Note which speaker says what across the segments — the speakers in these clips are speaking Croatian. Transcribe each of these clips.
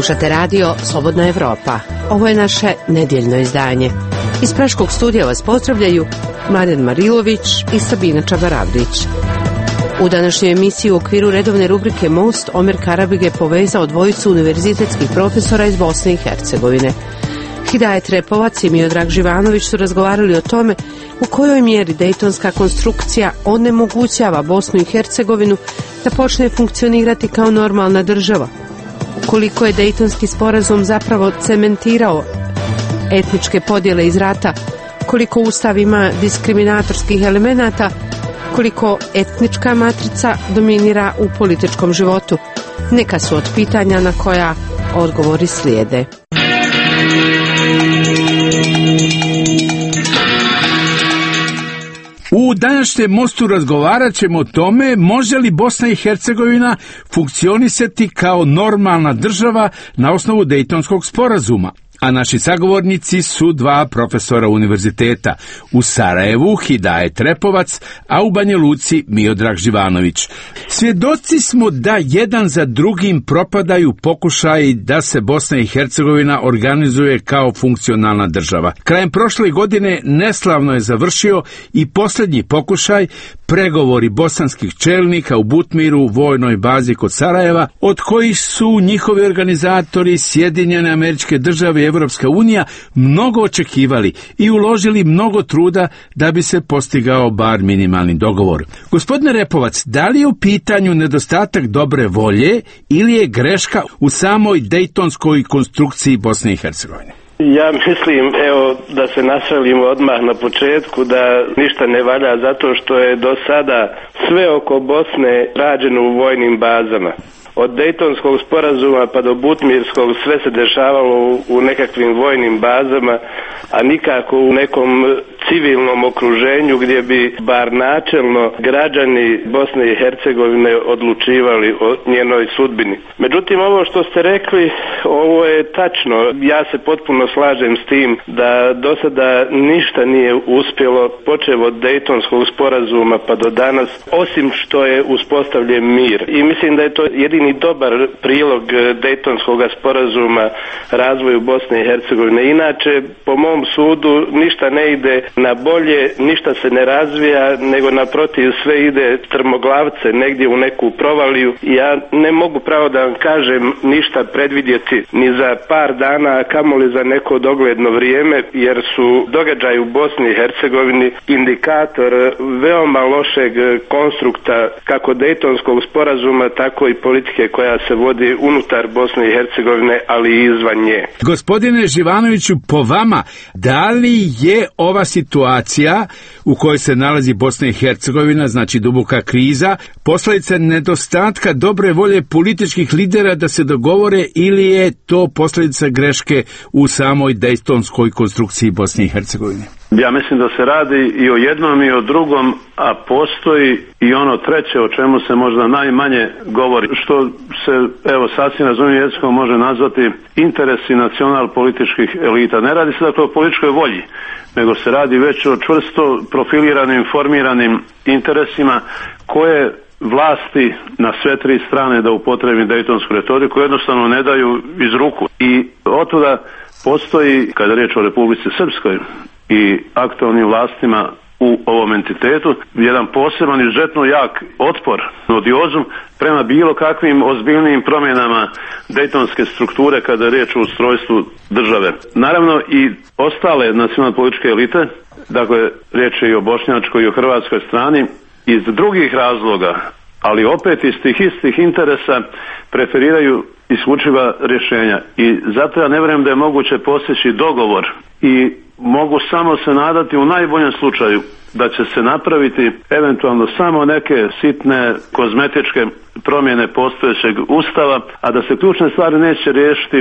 Speaker 1: Slušate radio Slobodna Evropa. Ovo je naše nedjeljno izdanje. Iz Praškog studija vas pozdravljaju Mladen Marilović i Sabina Čabaravrić. U današnjoj emisiji u okviru redovne rubrike Most Omer Karabig je povezao dvojicu univerzitetskih profesora iz Bosne i Hercegovine. Hidajet Repovac i Miodrag Živanović su razgovarali o tome u kojoj mjeri dejtonska konstrukcija onemogućava Bosnu i Hercegovinu da počne funkcionirati kao normalna država. Koliko je dejtonski sporazum zapravo cementirao etničke podjele iz rata, koliko Ustav ima diskriminatorskih elemenata, koliko etnička matrica dominira u političkom životu. Neka su od pitanja na koja odgovori slijede.
Speaker 2: U današnjem mostu razgovarat ćemo o tome može li Bosna i Hercegovina funkcionisati kao normalna država na osnovu Dejtonskog sporazuma. A naši sagovornici su dva profesora univerziteta u Sarajevu, Hidajet Repovac, a u Banja Luci Miodrag Živanović. Svjedoci smo da jedan za drugim propadaju pokušaji da se Bosna i Hercegovina organizuje kao funkcionalna država. Krajem prošle godine neslavno je završio i posljednji pokušaj, pregovori bosanskih čelnika u Butmiru, vojnoj bazi kod Sarajeva, od kojih su njihovi organizatori Sjedinjene Američke Države i Evropska unija mnogo očekivali i uložili mnogo truda da bi se postigao bar minimalni dogovor. Gospodine Repovac, da li je u pitanju nedostatak dobre volje ili je greška u samoj dejtonskoj konstrukciji Bosne i Hercegovine?
Speaker 3: Ja mislim, da se našalimo odmah na početku, da ništa ne valja zato što je do sada sve oko Bosne rađeno u vojnim bazama. Od Dejtonskog sporazuma pa do Butmirskog sve se dešavalo u nekakvim vojnim bazama, a nikako u nekom civilnom okruženju gdje bi bar načelno građani Bosne i Hercegovine odlučivali o njenoj sudbini. Međutim, ovo što ste rekli, ovo je tačno. Ja se potpuno slažem s tim da do sada ništa nije uspjelo, počev od Dejtonskog sporazuma pa do danas, osim što je uspostavljen mir. I mislim da je to jedini dobar prilog Dejtonskog sporazuma razvoju Bosne i Hercegovine. Inače, po mom sudu, ništa ne ide na bolje, ništa se ne razvija, nego naprotiv sve ide trmoglavce negdje u neku provaliju. Ja ne mogu pravo da vam kažem ništa predvidjeti ni za par dana, a kamoli za neko dogledno vrijeme, jer su događaji u Bosni i Hercegovini indikator veoma lošeg konstrukta kako Dejtonskog sporazuma, tako i politike koja se vodi unutar Bosne i Hercegovine, ali i izvan nje.
Speaker 2: Gospodine Živanoviću, po vama, da li je ova situacija u kojoj se nalazi Bosna i Hercegovina, znači duboka kriza, posljedica nedostatka dobre volje političkih lidera da se dogovore, ili je to posljedica greške u samoj dejtonskoj konstrukciji Bosne i Hercegovine?
Speaker 4: Ja mislim da se radi i o jednom i o drugom, a postoji i ono treće o čemu se možda najmanje govori, što se, sasvim razumijevim jezikom može nazvati interesi nacional-političkih elita. Ne radi se dakle o političkoj volji, nego se radi već o čvrsto profiliranim, formiranim interesima koje vlasti na sve tri strane, da upotrebim dejtonsku retoriku, jednostavno ne daju iz ruku. I otuda postoji, kada je riječ o Republici Srpskoj i aktualnim vlastima u ovom entitetu, jedan poseban izuzetno jak otpor, odiozum prema bilo kakvim ozbiljnijim promjenama dejtonske strukture kada je riječ o ustrojstvu države. Naravno i ostale nacionalne političke elite, dakle riječ je i o bošnjačkoj i o hrvatskoj strani, iz drugih razloga, ali opet iz tih istih interesa preferiraju isključiva rješenja. I zato ja ne vjerujem da je moguće postići dogovor i mogu samo se nadati u najboljem slučaju da će se napraviti eventualno samo neke sitne kozmetičke promjene postojećeg Ustava, a da se ključne stvari neće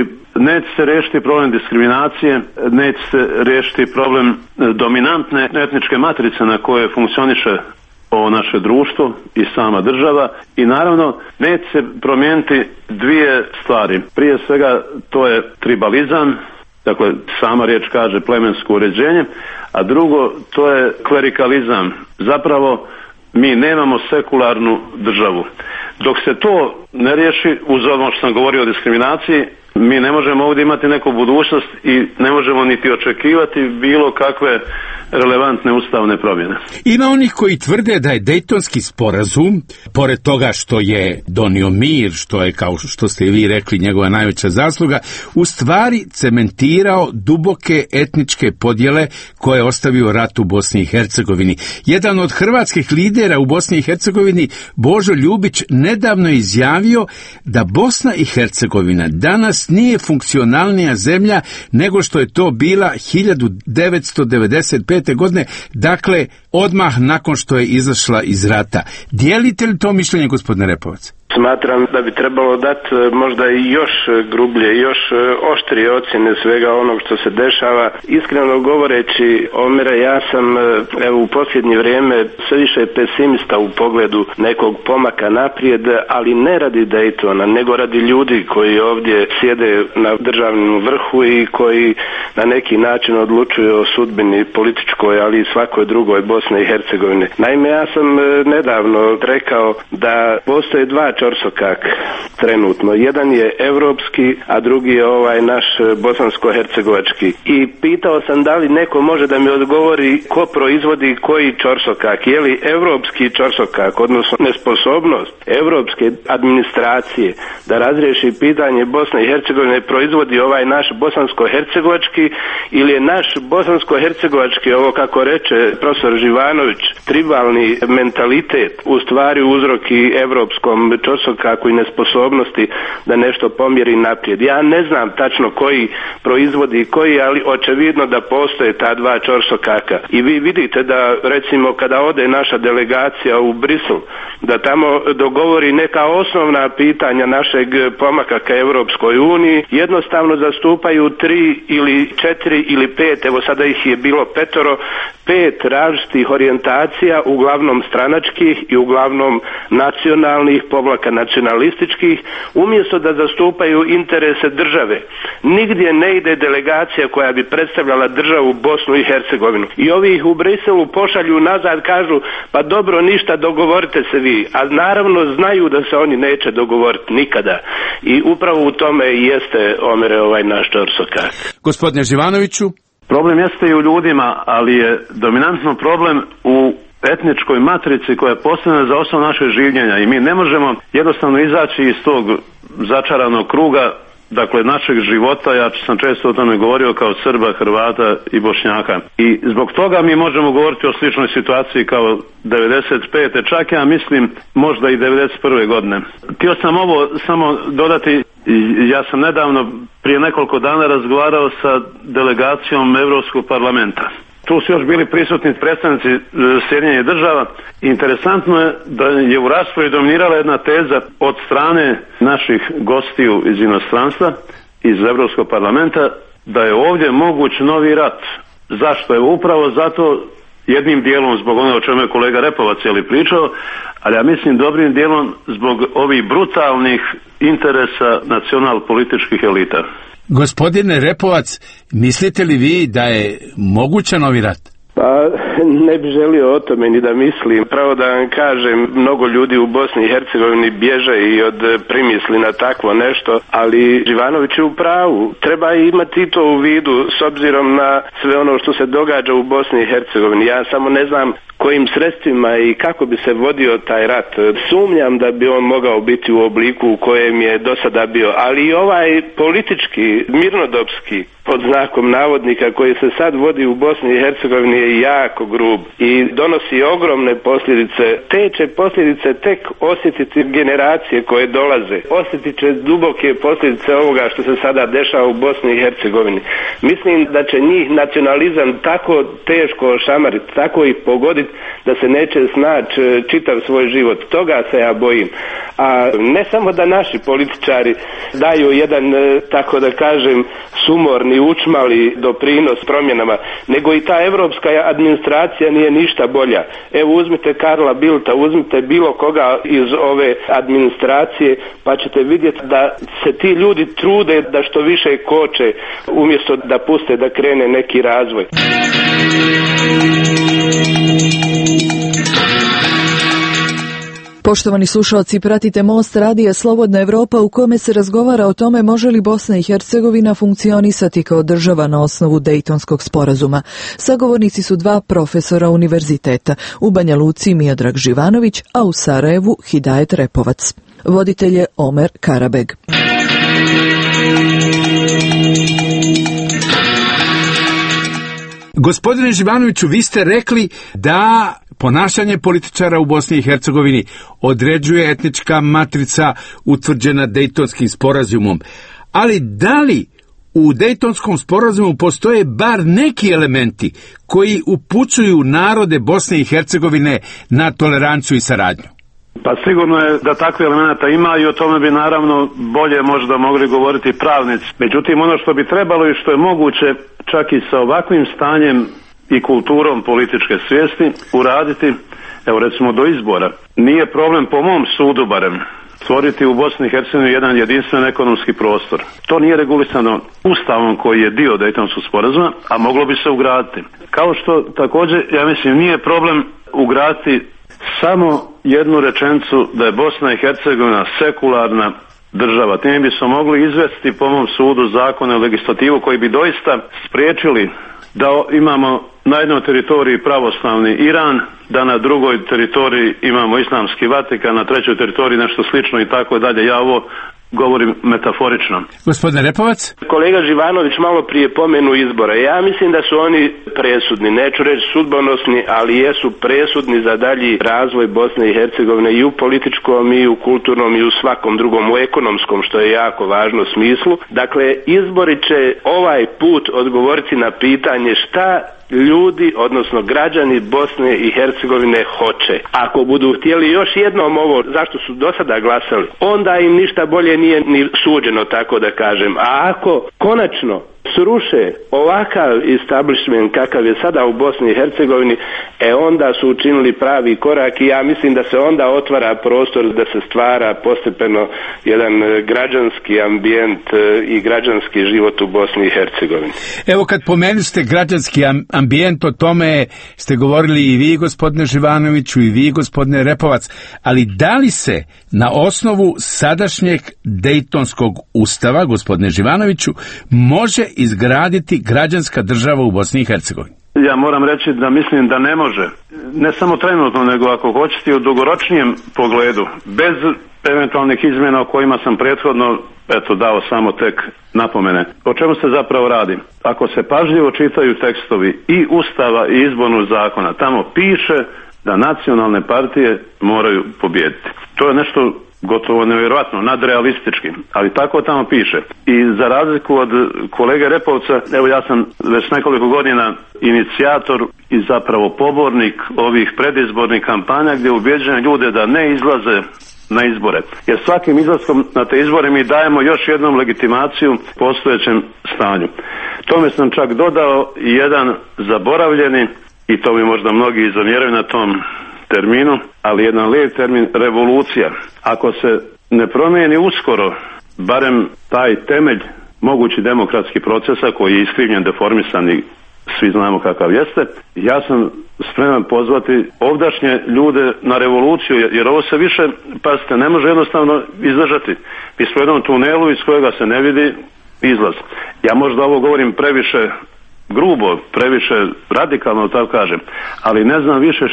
Speaker 4: se riješiti problem diskriminacije, neće se riješiti problem dominantne etničke matrice na koje funkcioniše ovo naše društvo i sama država, i naravno neće se promijeniti dvije stvari. Prije svega to je tribalizam, dakle sama riječ kaže plemensko uređenje, a drugo to je klerikalizam. Zapravo mi nemamo sekularnu državu. Dok se to ne riješi, uz ono što sam govorio o diskriminaciji, mi ne možemo ovdje imati neku budućnost i ne možemo niti očekivati bilo kakve relevantne ustavne promjene.
Speaker 2: Ima onih koji tvrde da je Dejtonski sporazum, pored toga što je donio mir, što je, kao što ste i vi rekli, njegova najveća zasluga, u stvari cementirao duboke etničke podjele koje je ostavio rat u Bosni i Hercegovini. Jedan od hrvatskih lidera u Bosni i Hercegovini, Božo Ljubić, nedavno je izjavio da Bosna i Hercegovina danas nije funkcionalnija zemlja nego što je to bila 1995. godine, dakle odmah nakon što je izašla iz rata. Dijelite li to mišljenje, gospodine Repovac?
Speaker 3: Smatram da bi trebalo dati možda i još grublje, još oštrije ocjene svega onog što se dešava. Iskreno govoreći, Omere, ja sam u posljednje vrijeme sve više pesimista u pogledu nekog pomaka naprijed, ali ne radi Daytona, nego radi ljudi koji ovdje sjede na državnom vrhu i koji na neki način odlučuju o sudbini političkoj, ali i svakoj drugoj Bosne i Hercegovine. Naime, ja sam nedavno rekao da postoje dva ćorsokak trenutno. Jedan je europski, a drugi je ovaj naš bosansko-hercegovački. I pitao sam da li neko može da mi odgovori ko proizvodi koji ćorsokak. Je li europski ćorsokak, odnosno nesposobnost europske administracije da razriješi pitanje Bosne i Hercegovine, proizvodi ovaj naš bosansko-hercegovački, ili je naš bosansko-hercegovački, ovo kako reče profesor Živanović, tribalni mentalitet u stvari uzrok i europskom ćorsokaku i nesposobnosti da nešto pomjeri naprijed. Ja ne znam tačno koji proizvodi koji, ali očevidno da postoje ta dva ćorsokaka. I vi vidite da recimo kada ode naša delegacija u Brisel, da tamo dogovori neka osnovna pitanja našeg pomaka ka Europskoj uniji, jednostavno zastupaju 3 ili 4 ili 5, evo sada ih je bilo 5 različitih orijentacija, uglavnom stranačkih i uglavnom nacionalnih, povlaka nacionalističkih, umjesto da zastupaju interese države. Nigdje ne ide delegacija koja bi predstavljala državu Bosnu i Hercegovinu. I ovi ih u Briselu pošalju nazad, kažu pa dobro, ništa, dogovorite se vi. A naravno znaju da se oni neće dogovoriti nikada. I upravo u tome jeste, Omere, ovaj naš ćorsokak.
Speaker 2: Gospodine Živanoviću?
Speaker 4: Problem jeste i u ljudima, ali je dominantno problem u etničkoj matrici koja je postavljena za osnovu našeg življenja i mi ne možemo jednostavno izaći iz tog začaranog kruga, dakle našeg života. Ja sam često o tome govorio, kao Srba, Hrvata i Bošnjaka. I zbog toga mi možemo govoriti o sličnoj situaciji kao 95. čak ja mislim možda i 91. godine. Htio sam ovo samo dodati. Ja sam nedavno, prije nekoliko dana, razgovarao sa delegacijom Europskog parlamenta. Tu su još bili prisutni predstavnici Sjedinjenih država. Interesantno je da je u raspravi dominirala jedna teza od strane naših gostiju iz inostranstva, iz Europskog parlamenta, da je ovdje moguć novi rat. Zašto? Evo upravo zato, jednim dijelom zbog onoga o čemu je kolega Repovac pričao, ali ja mislim dobrim dijelom zbog ovih brutalnih interesa nacional-političkih elita.
Speaker 2: Gospodine Repovac, mislite li vi da je moguća novi rat?
Speaker 3: Pa ne bi želio o tome ni da mislim. Pravo da vam kažem, mnogo ljudi u Bosni i Hercegovini bježe i od primisli na takvo nešto, ali Živanović je u pravu. Treba imati to u vidu s obzirom na sve ono što se događa u Bosni i Hercegovini. Ja samo ne znam kojim sredstvima i kako bi se vodio taj rat. Sumnjam da bi on mogao biti u obliku u kojem je do sada bio, ali i ovaj politički, mirnodopski, pod znakom navodnika, koji se sad vodi u Bosni i Hercegovini je jako grub i donosi ogromne posljedice. Te će posljedice tek osjetiti generacije koje dolaze. Osjetit će duboke posljedice ovoga što se sada dešava u Bosni i Hercegovini. Mislim da će njih nacionalizam tako teško ošamariti, tako ih pogoditi da se neće snaći čitav svoj život. Toga se ja bojim. A ne samo da naši političari daju jedan, tako da kažem, sumorni, učmali doprinos promjenama, nego i ta evropska administracija nije ništa bolja. Evo uzmite Karla Bildta, uzmite bilo koga iz ove administracije, pa ćete vidjeti da se ti ljudi trude da što više koče, umjesto da puste da krene neki razvoj.
Speaker 5: Poštovani slušalci, pratite Most radija Slobodna Evropa u kome se razgovara o tome može li Bosna i Hercegovina funkcionisati kao država na osnovu Dejtonskog sporazuma. Sagovornici su dva profesora univerziteta, u Banja Luci Miodrag Živanović, a u Sarajevu Hidajet Repovac. Voditelj je Omer Karabeg.
Speaker 2: Gospodine Živanoviću, vi ste rekli da ponašanje političara u Bosni i Hercegovini određuje etnička matrica utvrđena Dejtonskim sporazumom. Ali da li u Dejtonskom sporazumu postoje bar neki elementi koji upućuju narode Bosne i Hercegovine na toleranciju i saradnju?
Speaker 4: Pa sigurno je da takve elementa ima i o tome bi naravno bolje možda mogli govoriti pravnici. Međutim, ono što bi trebalo i što je moguće čak i sa ovakvim stanjem i kulturom političke svijesti uraditi, evo recimo do izbora, nije problem po mom sudu barem stvoriti u Bosni i Hercegovini jedan jedinstven ekonomski prostor. To nije regulisano ustavom koji je dio Dejtonskog sporazuma, a moglo bi se ugraditi. Kao što također, ja mislim, nije problem ugraditi samo jednu rečenicu da je Bosna i Hercegovina sekularna država. Time bi se mogli izvesti po mom sudu zakone i legislativu koji bi doista spriječili da imamo na jednoj teritoriji pravoslavni Iran, da na drugoj teritoriji imamo islamski Vatikan, na trećoj teritoriji nešto slično i tako dalje. Ja ovo govorim metaforično.
Speaker 2: Gospodine Repovac?
Speaker 3: Kolega Živanović malo prije pomenu izbora. Ja mislim da su oni presudni, neću reći sudbonosni, ali jesu presudni za dalji razvoj Bosne i Hercegovine i u političkom i u kulturnom i u svakom drugom, u ekonomskom, što je jako važno smislu. Dakle, izbori će ovaj put odgovoriti na pitanje šta ljudi, odnosno građani Bosne i Hercegovine hoće. Ako budu htjeli još jednom ovo zašto su do sada glasali, onda im ništa bolje nije ni suđeno, tako da kažem. A ako konačno sruše ovakav establishment kakav je sada u Bosni i Hercegovini, onda su učinili pravi korak i ja mislim da se onda otvara prostor da se stvara postepeno jedan građanski ambijent i građanski život u Bosni i Hercegovini.
Speaker 2: Evo, kad pomenuste građanski ambijent, o tome ste govorili i vi, gospodine Živanoviću, i vi, gospodine Repovac, ali da li se na osnovu sadašnjeg Dejtonskog ustava, gospodine Živanoviću, može izgraditi građanska država u Bosni i Hercegovini?
Speaker 4: Ja moram reći da mislim da ne može. Ne samo trenutno, nego ako hoćete u dugoročnijem pogledu, bez eventualnih izmjena o kojima sam prethodno dao samo tek napomene. O čemu se zapravo radi? Ako se pažljivo čitaju tekstovi i Ustava i izbornog zakona, tamo piše da nacionalne partije moraju pobijediti. To je nešto gotovo nevjerojatno, nadrealistički, ali tako tamo piše. I za razliku od kolege Repovca, evo ja sam već nekoliko godina inicijator i zapravo pobornik ovih predizbornih kampanja gdje ubjeđujem ljude da ne izlaze na izbore. Jer svakim izlaskom na te izbore mi dajemo još jednom legitimaciju postojećem stanju. Tome sam čak dodao i jedan zaboravljeni, i to bi možda mnogi zamjeraju na tom terminu, ali jedan lijep termin, revolucija. Ako se ne promijeni uskoro, barem taj temelj mogući demokratski procesa koji je iskrivljen, deformisan i svi znamo kakav jeste, ja sam spreman pozvati ovdašnje ljude na revoluciju, jer ovo se više, pazite, ne može jednostavno izdržati. Mi smo u jednom tunelu iz kojega se ne vidi izlaz. Ja možda ovo govorim previše grubo, previše radikalno, tako kažem, ali ne znam više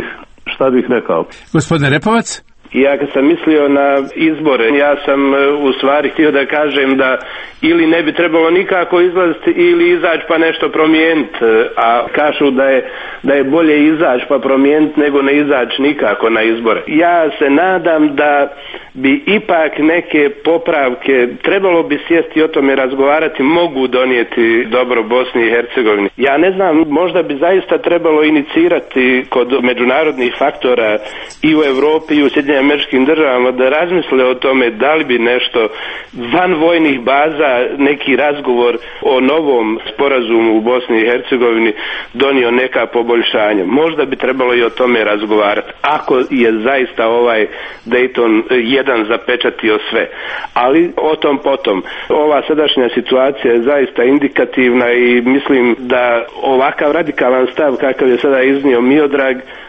Speaker 4: šta bih rekao.
Speaker 2: Gospodine Repovac?
Speaker 3: Ja kad sam mislio na izbore, ja sam u stvari htio da kažem da ili ne bi trebalo nikako izlaziti ili izaći pa nešto promijeniti, a kažu da je bolje izaći pa promijeniti nego ne izaći nikako na izbore. Ja se nadam da bi ipak neke popravke, trebalo bi sjesti o tome razgovarati, mogu donijeti dobro Bosni i Hercegovini. Ja ne znam, možda bi zaista trebalo inicirati kod međunarodnih faktora i u Europi i u Sjedinjenim Američkim Državama da razmisle o tome da li bi nešto van vojnih baza, neki razgovor o novom sporazumu u Bosni i Hercegovini donio neka poboljšanja. Možda bi trebalo i o tome razgovarati, ako je zaista ovaj Dayton jedan zapečatio sve. Ali o tom potom. Ova sadašnja situacija je zaista indikativna i mislim da ovakav radikalan stav kakav je sada iznio Miodrag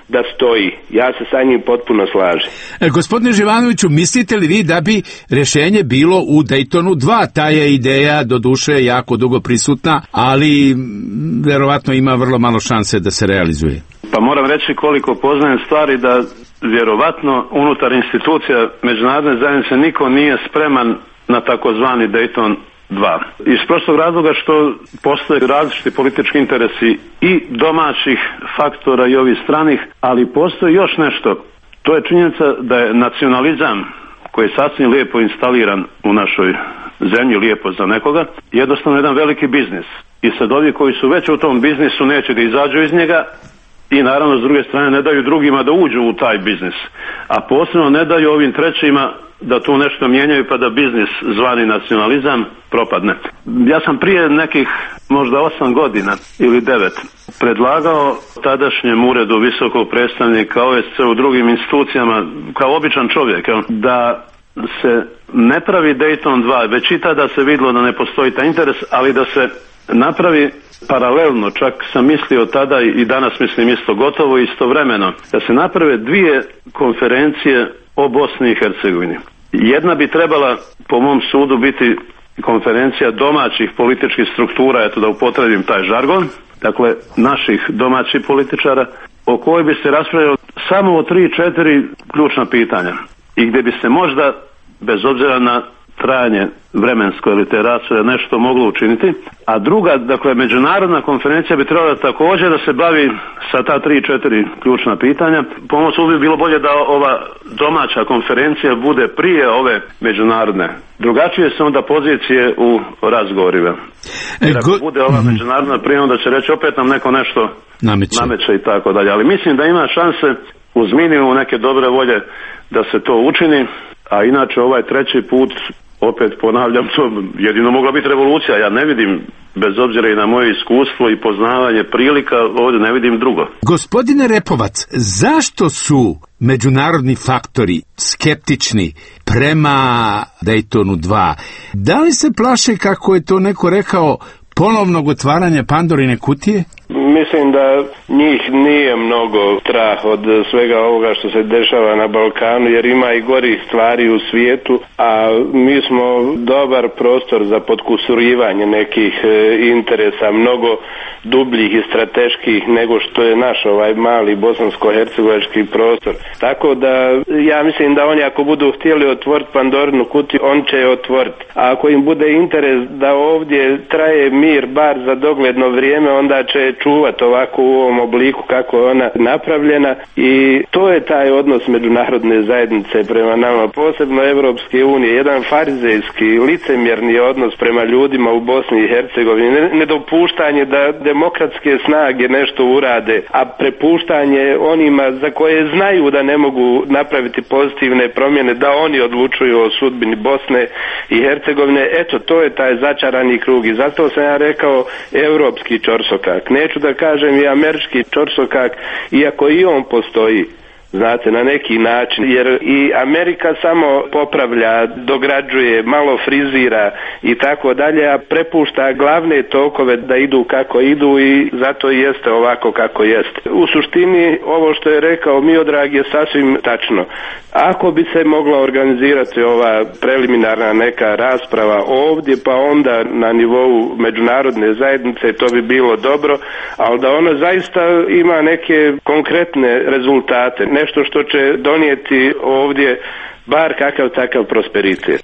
Speaker 3: da stoji. Ja se sa njim potpuno slažem.
Speaker 2: Gospodine Živanoviću, mislite li vi da bi rješenje bilo u Daytonu 2? Ta je ideja doduše jako dugo prisutna, ali vjerovatno ima vrlo malo šanse da se realizuje.
Speaker 4: Pa moram reći koliko poznajem stvari da vjerovatno unutar institucija međunarodne zajednice niko nije spreman na takozvani Dayton 2. Iz prostog razloga što postoje različiti politički interesi i domaćih faktora i ovih stranih, ali postoji još nešto. To je činjenica da je nacionalizam koji je sasvim lijepo instaliran u našoj zemlji, lijepo za nekoga, jednostavno jedan veliki biznis. I sad ovi koji su već u tom biznisu neće da izađu iz njega i naravno s druge strane ne daju drugima da uđu u taj biznis. A posebno ne daju ovim trećima da tu nešto mijenjaju pa da biznis zvani nacionalizam propadne. Ja sam prije nekih možda 8 godina ili 9 predlagao tadašnjem uredu visokog predstavnika OSCE u drugim institucijama kao običan čovjek da se ne pravi Dayton 2, već i tada se vidjelo da ne postoji taj interes, ali da se napravi paralelno, čak sam mislio tada i danas mislim isto gotovo istovremeno, da se naprave dvije konferencije o Bosni i Hercegovini. Jedna bi trebala po mom sudu biti konferencija domaćih političkih struktura, eto da upotrebim taj žargon, dakle naših domaćih političara, o kojoj bi se raspravljalo samo o 3-4 ključna pitanja i gdje bi se možda, bez obzira na trajanje vremensko ili te rasprave, nešto moglo učiniti, a druga, dakle međunarodna konferencija bi trebala također da se bavi sa ta 3-4 ključna pitanja. Po mom sudu bi bilo bolje da ova domaća konferencija bude prije ove međunarodne. Drugačije su onda pozicije u razgovorima. Jer ako bude ova međunarodna prije, onda će reći opet nam neko nešto nameće i tako dalje. Ali mislim da ima šanse uz minimum neke dobre volje da se to učini, a inače ovaj treći put, opet ponavljam, to jedino mogla biti revolucija. Ja ne vidim, bez obzira i na moje iskustvo i poznavanje prilika, ovdje ne vidim drugo.
Speaker 2: Gospodine Repovac, zašto su međunarodni faktori skeptični prema Daytonu 2? Da li se plaše, kako je to neko rekao, ponovnog otvaranja Pandorine kutije?
Speaker 3: Mislim da njih nije mnogo strah od svega ovoga što se dešava na Balkanu, jer ima i gorih stvari u svijetu, a mi smo dobar prostor za potkusurivanje nekih interesa, mnogo dubljih i strateških nego što je naš ovaj mali bosansko-hercegovački prostor. Tako da ja mislim da oni ako budu htjeli otvoriti Pandorinu kutiju, on će je otvoriti. A ako im bude interes da ovdje traje mir bar za dogledno vrijeme, onda će čuvati ovako u ovom obliku kako je ona napravljena, i to je taj odnos međunarodne zajednice prema nama, posebno Evropske unije, jedan farizejski, licemjerni odnos prema ljudima u Bosni i Hercegovini, nedopuštanje da demokratske snage nešto urade, a prepuštanje onima za koje znaju da ne mogu napraviti pozitivne promjene, da oni odlučuju o sudbini Bosne i Hercegovine. Eto, to je taj začarani krug, i zato sam ja rekao europski ćorsokak. Neću da kažem i američki ćorsokak, iako i on postoji, znate, na neki način, jer i Amerika samo popravlja, dograđuje, malo frizira i tako dalje, a prepušta glavne tokove da idu kako idu, i zato i jeste ovako kako jeste. U suštini ovo što je rekao Miodrag je sasvim tačno. Ako bi se mogla organizirati ova preliminarna neka rasprava ovdje, pa onda na nivou međunarodne zajednice, to bi bilo dobro, ali da ona zaista ima neke konkretne rezultate, nešto što će donijeti ovdje bar kakav takav prosperitet.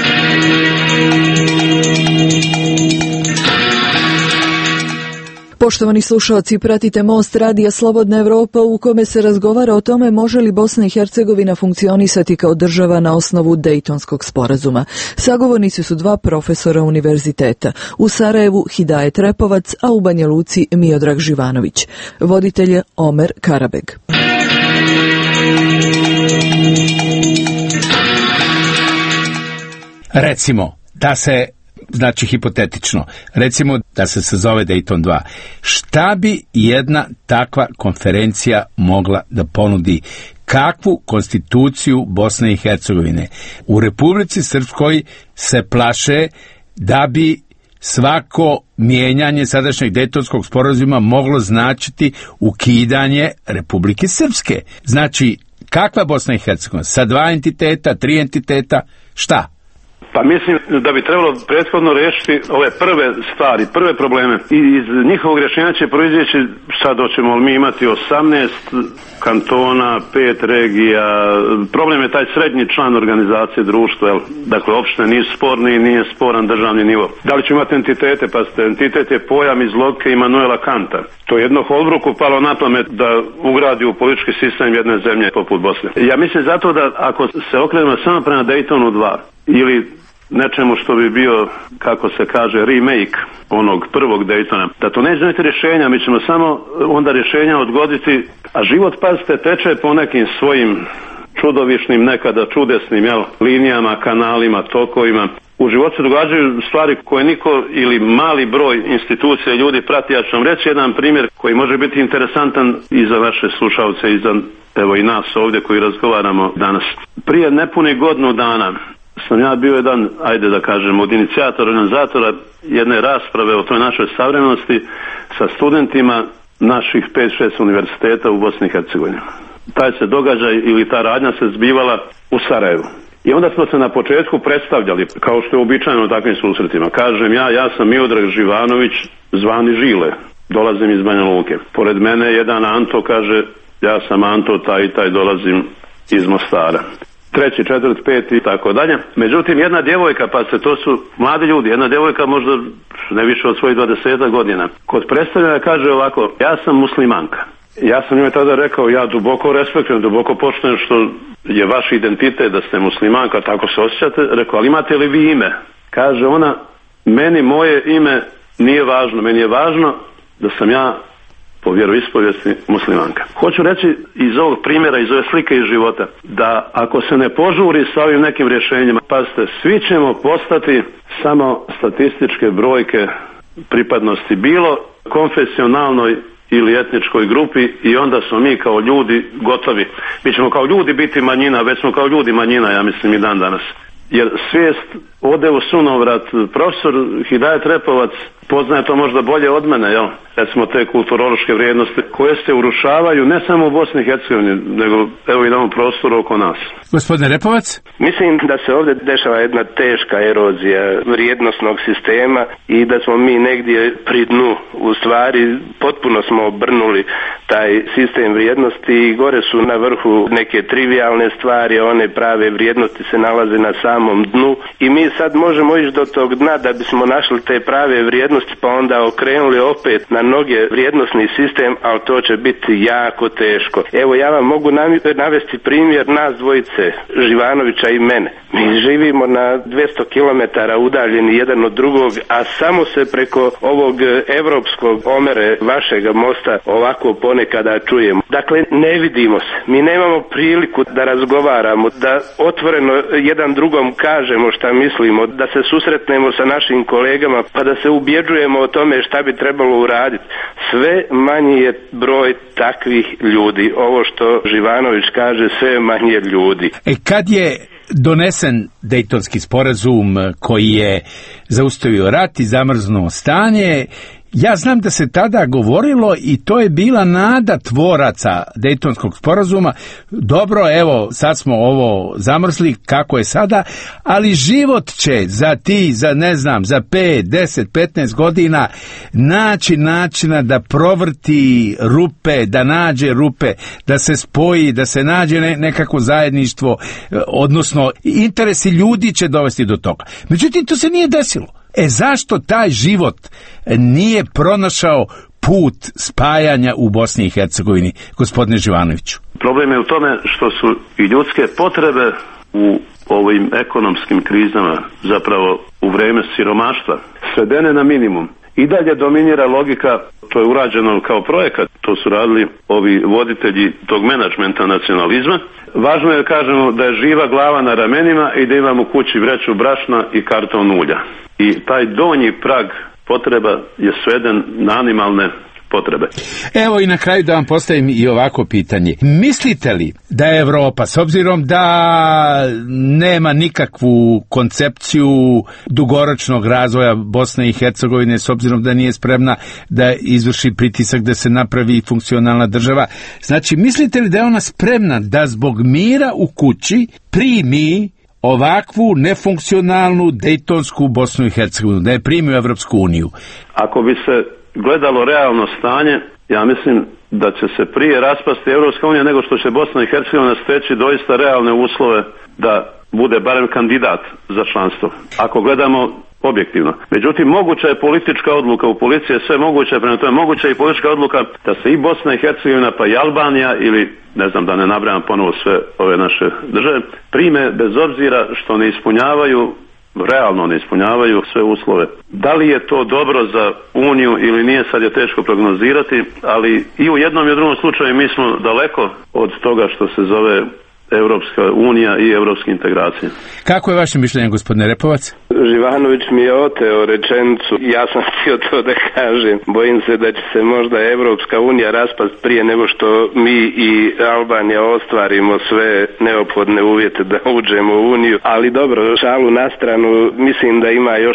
Speaker 5: Poštovani slušalci, pratite Most radija Slobodna Evropa u kome se razgovara o tome može li Bosna i Hercegovina funkcionisati kao država na osnovu Dejtonskog sporazuma. Sagovornici su dva profesora univerziteta. U Sarajevu Hidajet Repovac, a u Banja Luci Miodrag Živanović. Voditelj je Omer Karabeg.
Speaker 2: Recimo da se, znači hipotetično, recimo da se sazove Dayton 2. Šta bi jedna takva konferencija mogla da ponudi? Kakvu konstituciju Bosne i Hercegovine? U Republici Srpskoj se plaše da bi svako mijenjanje sadašnjeg Dejtonskog sporazuma moglo značiti ukidanje Republike Srpske. Znači, kakva Bosna i Hercegovina? Sa 2 entiteta, 3 entiteta, šta?
Speaker 4: Pa mislim da bi trebalo prethodno riješiti ove prve stvari, prve probleme. I iz njihovog rješenja će proizaći, sad hoćemo li mi imati 18 kantona, 5 regija. Problem je taj srednji član organizacije društva, jel? Dakle, opštine nisu sporni i nije sporan državni nivo. Da li će imati entitete? Pa entitet je pojam iz logike Immanuela Kanta. To je jedno Holbrooku palo na pamet da ugradi u politički sistem jedne zemlje poput Bosne. Ja mislim zato da ako se okrenemo samo prema Daytonu 2 ili nečemu što bi bio, kako se kaže, remake onog prvog Daytona, da to neće biti rješenja, mi ćemo samo onda rješenja odgoditi, a život, pazite, teče po nekim svojim čudovišnim, nekada čudesnim, linijama, kanalima, tokovima. U životu se događaju stvari koje niko ili mali broj institucija ljudi prati. Ja ću vam reći jedan primjer koji može biti interesantan i za vaše slušalce i za, evo, i nas ovdje koji razgovaramo danas. Prije nepuni godinu dana sam ja bio jedan, ajde da kažem, od inicijatora, organizatora jedne rasprave o toj našoj savremenosti sa studentima naših 5-6 univerziteta u Bosni i Hercegovini. Taj se događaj ili ta radnja se zbivala u Sarajevu. I onda smo se na početku predstavljali, kao što je uobičajeno u takvim susretima. Kažem ja sam Miodrag Živanović, zvani Žile, dolazim iz Banja Luke. Pored mene jedan Anto kaže, ja sam Anto, taj i taj, dolazim iz Mostara. 3., 4., 5. i tako dalje. Međutim, jedna djevojka, pa se to su mladi ljudi, jedna djevojka možda ne više od svojih 20 godina, kod predstavljanja kaže ovako, ja sam muslimanka. Ja sam njoj tada rekao, ja duboko respektujem, duboko poštujem što je vaš identitet da ste muslimanka, tako se osjećate. Rekao, ali imate li vi ime? Kaže ona, meni moje ime nije važno, meni je važno da sam ja po vjeroispovijesti muslimanka. Hoću reći iz ovog primjera, iz ove slike iz života, da ako se ne požuri sa ovim nekim rješenjima, pazite, svi ćemo postati samo statističke brojke pripadnosti, bilo konfesionalnoj ili etničkoj grupi, i onda smo mi kao ljudi gotovi. Mi ćemo kao ljudi biti manjina, već smo kao ljudi manjina, ja mislim, i dan danas. Jer svijest ode u sunovrat. Profesor Hidajet Repovac poznaje to možda bolje od mene, recimo te kulturološke vrijednosti koje se urušavaju ne samo u Bosni i Hercegovini, nego evo i na ovom prostoru oko nas.
Speaker 2: Gospodine Repovac?
Speaker 3: Mislim da se ovdje dešava jedna teška erozija vrijednosnog sistema i da smo mi negdje pri dnu. U stvari potpuno smo obrnuli taj sistem vrijednosti i gore su na vrhu neke trivialne stvari, a one prave vrijednosti se nalaze na samom dnu i mi sad možemo ići do tog dna da bismo našli te prave vrijednosti pa onda okrenuli opet na noge vrijednosni sistem, ali to će biti jako teško. Evo, ja vam mogu navesti primjer nas dvojice, Živanovića i mene. Mi živimo na 200 km udaljeni jedan od drugog, a samo se preko ovog evropskog omere vašega mosta ovako ponekada čujemo. Dakle, ne vidimo se. Mi nemamo priliku da razgovaramo, da otvoreno jedan drugom kažemo šta mislimo, da se susretnemo sa našim kolegama pa da se ubjeđujemo o tome šta bi trebalo uraditi. Sve manji je broj takvih ljudi. Ovo što Živanović kaže, sve manje ljudi.
Speaker 2: Kad je donesen Dejtonski sporazum koji je zaustavio rat i zamrznuo stanje, ja znam da se tada govorilo i to je bila nada tvoraca Dejtonskog sporazuma. Dobro, evo, sad smo ovo zamrzli, kako je sada, ali život će za 5, 10, 15 godina naći načina da provrti rupe, da nađe rupe, da se spoji, da se nađe nekako zajedništvo, odnosno interesi ljudi će dovesti do toga. Međutim, to se nije desilo. Zašto taj život nije pronašao put spajanja u Bosni i Hercegovini, gospodine Živanoviću?
Speaker 4: Problem je u tome što su i ljudske potrebe u ovim ekonomskim krizama, zapravo u vrijeme siromaštva, svedene na minimum. I dalje dominira logika, to je urađeno kao projekat, to su radili ovi voditelji tog menadžmenta nacionalizma. Važno je, kažemo, da je živa glava na ramenima i da imamo u kući vreću brašna i karton ulja. I taj donji prag potreba je sveden na animalne potrebe.
Speaker 2: Evo i na kraju da vam postavim i ovako pitanje. Mislite li da je Evropa, s obzirom da nema nikakvu koncepciju dugoročnog razvoja Bosne i Hercegovine, s obzirom da nije spremna da izvrši pritisak da se napravi funkcionalna država, znači mislite li da je ona spremna da zbog mira u kući primi ovakvu nefunkcionalnu dejtonsku Bosnu i Hercegovinu, da je primi u Evropsku uniju?
Speaker 4: Ako bi se gledalo realno stanje, ja mislim da će se prije raspasti Evropska unija nego što će Bosna i Hercegovina steći doista realne uslove da bude barem kandidat za članstvo. Ako gledamo objektivno. Međutim, moguća je politička odluka u policiji, sve moguće, prema tome moguća je i politička odluka da se i Bosna i Hercegovina pa i Albanija ili ne znam da ne nabrajam ponovo sve ove naše države, prime bez obzira što ne ispunjavaju, realno ne ispunjavaju sve uslove. Da li je to dobro za Uniju ili nije, sad je teško prognozirati, ali i u jednom i u drugom slučaju mi smo daleko od toga što se zove Europska unija i europske integracije.
Speaker 2: Kako je vaše mišljenje, gospodine Repovac?
Speaker 3: Živanović mi je oteo rečenicu, ja sam htio to da kažem. Bojim se da će se možda Europska unija raspast prije nego što mi i Albanija ostvarimo sve neophodne uvjete da uđemo u Uniju. Ali dobro, šalu na stranu, mislim da ima još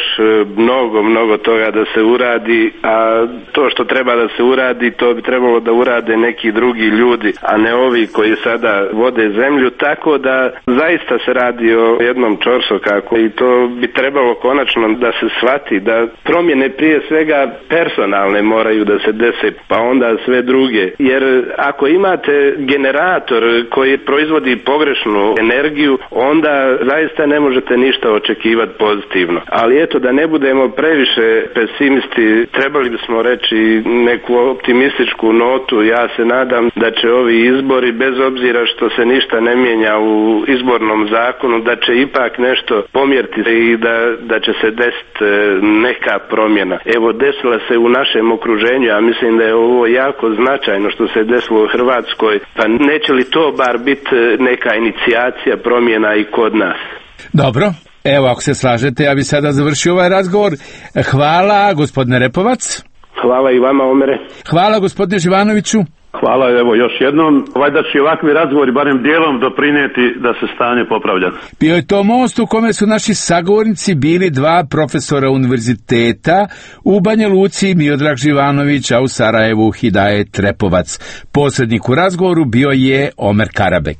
Speaker 3: mnogo toga da se uradi, a to što treba da se uradi, to bi trebalo da urade neki drugi ljudi, a ne ovi koji sada vode zemlju, tako da zaista se radi o jednom ćorsokaku i to bi trebalo konačno da se shvati da promjene prije svega personalne moraju da se dese, pa onda sve druge. Jer ako imate generator koji proizvodi pogrešnu energiju, onda zaista ne možete ništa očekivati pozitivno. Ali eto, da ne budemo previše pesimisti, trebali bismo reći neku optimističku notu. Ja se nadam da će ovi izbori, bez obzira što se ništa ne mijenja u izbornom zakonu, da će ipak nešto pomjeriti i da će se desiti neka promjena. Evo, desila se u našem okruženju, a mislim da je ovo jako značajno što se desilo u Hrvatskoj, pa neće li to bar biti neka inicijacija promjena i kod nas?
Speaker 2: Dobro. Evo, ako se slažete, ja bi sada završio ovaj razgovor. Hvala, gospodine Repovac.
Speaker 3: Hvala i vama, Omere.
Speaker 2: Hvala, gospodine Živanoviću.
Speaker 4: Hvala, evo još jednom. Da će ovakvi razgovori barem dijelom doprinijeti da se stanje popravlja.
Speaker 2: Bio je to most u kome su naši sagovornici bili dva profesora univerziteta, u Banja Luci Miodrag Živanović, a u Sarajevu Hidajet Repovac. Posrednik u razgovoru bio je Omer Karabek.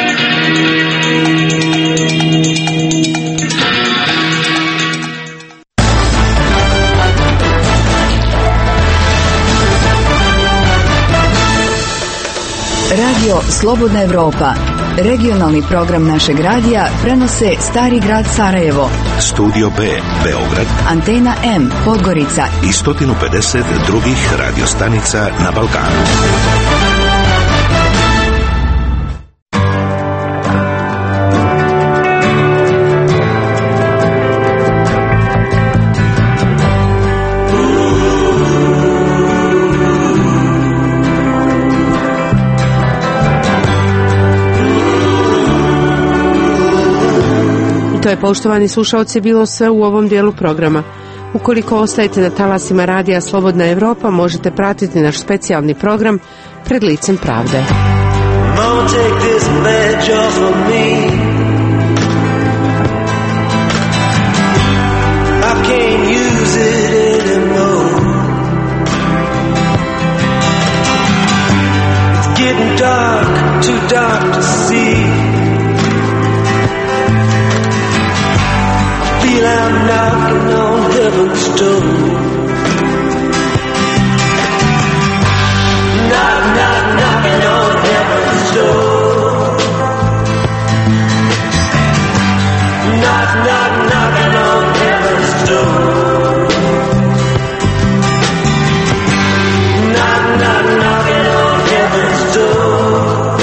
Speaker 6: Radio Slobodna Evropa, regionalni program našeg radija, prenose Stari grad Sarajevo,
Speaker 7: Studio B, Beograd,
Speaker 6: Antena M, Podgorica
Speaker 7: i 150 drugih radiostanica na Balkanu.
Speaker 1: To je, poštovani slušaoci, bilo sve u ovom dijelu programa. Ukoliko ostajete na talasima radija Slobodna Evropa, možete pratiti naš specijalni program Pred licem pravde.
Speaker 8: Mama, take this badge off of me. I can't use it anymore. It's getting dark, too dark to see. I'm knocking on heaven's door. Knock, knock, knocking on heaven's door. Knock, knock, knocking on heaven's door. Knock, knock, knocking on heaven's door.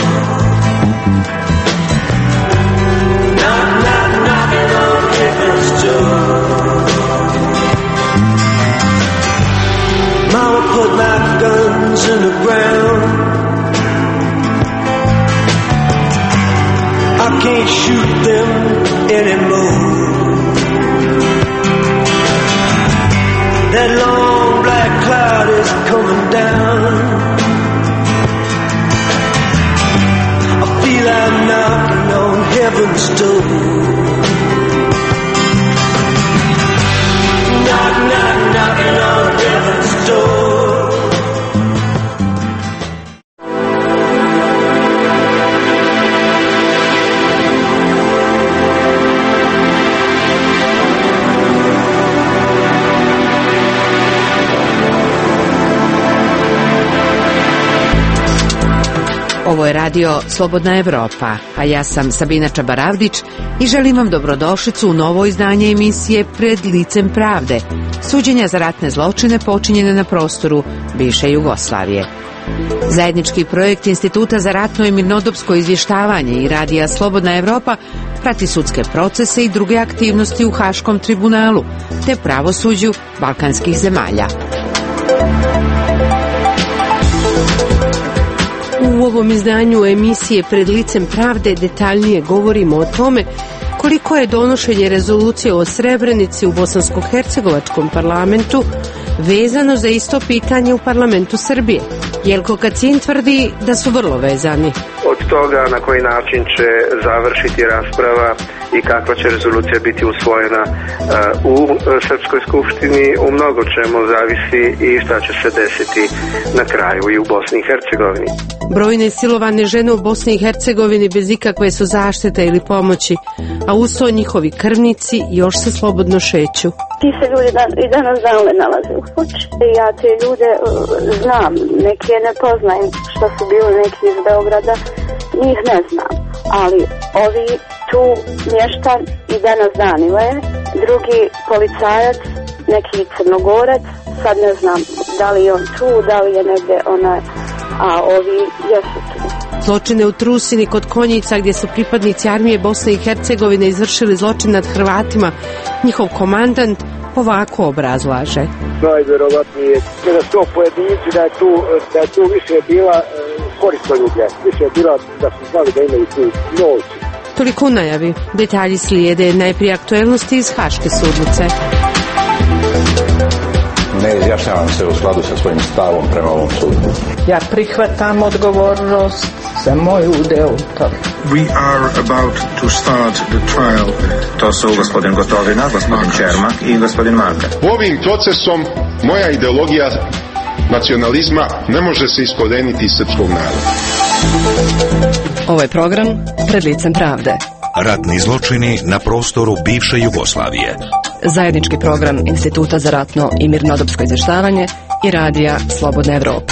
Speaker 8: Knock, knock, knocking on heaven's door. heaven's door. Knock, knock, knocking on heaven's door.
Speaker 1: Ovo je radio Slobodna Evropa, a ja sam Sabina Čabaravdić i želim vam dobrodošlicu u novo izdanje emisije Pred licem pravde, suđenja za ratne zločine počinjene na prostoru bivše Jugoslavije. Zajednički projekt Instituta za ratno i mirnodopsko izvještavanje i radija Slobodna Evropa prati sudske procese i druge aktivnosti u Haškom tribunalu, te pravosuđu balkanskih zemalja. U ovom izdanju emisije Pred licem pravde detaljnije govorimo o tome koliko je donošenje rezolucije o Srebrenici u bosansko-hercegovačkom parlamentu vezano za isto pitanje u parlamentu Srbije. Jelko Kacin tvrdi da su vrlo vezani.
Speaker 9: Od toga na koji način će završiti rasprava i kakva će rezolucija biti usvojena u Srpskoj skupštini, u mnogo čemu zavisi i šta će se desiti na kraju i u Bosni i Hercegovini.
Speaker 1: Brojne silovane žene u Bosni i Hercegovini bez ikakve su zaštite ili pomoći, a uz to njihovi krvnici još se slobodno šeću.
Speaker 10: Ti se ljudi i danas dan nalaze u kući. Ja te ljude znam, neke ne poznajem, što su bili neki iz Beograda, njih ne znam, ali ovi tu mještan i danas danile, drugi policajac, neki Crnogorac, sad ne znam da li je on tu, da li je negdje onaj, a ovi jesu tu.
Speaker 1: Zločine u Trusini kod Konjica, gdje su pripadnici armije Bosne i Hercegovine izvršili zločin nad Hrvatima, njihov komandant ovako obrazlaže.
Speaker 11: Najvjerovatnije da su to pojedinci, da je tu više bila koristoljublje, više je bila da su znali da imaju tu novci.
Speaker 1: Toliko u najavi. Detalji slijede, najprije aktuelnosti iz Haške sudnice.
Speaker 12: Ne izjašnjavam se u skladu sa svojim stavom prema ovom sudu.
Speaker 13: Ja prihvatam odgovornost za moj udeo u tome.
Speaker 14: We are about to start the trial.
Speaker 15: To su gospodin Gotovina, gospodin Čermak i gospodin Marka.
Speaker 16: Ovim procesom moja ideologija nacionalizma ne može se iskoreniti iz srpskog naroda.
Speaker 17: Ovo je program Pred licem pravde.
Speaker 7: Ratni zločini na prostoru bivše Jugoslavije.
Speaker 17: Zajednički program Instituta za ratno i mirnodopsko izvještavanje i radija Slobodna Evropa.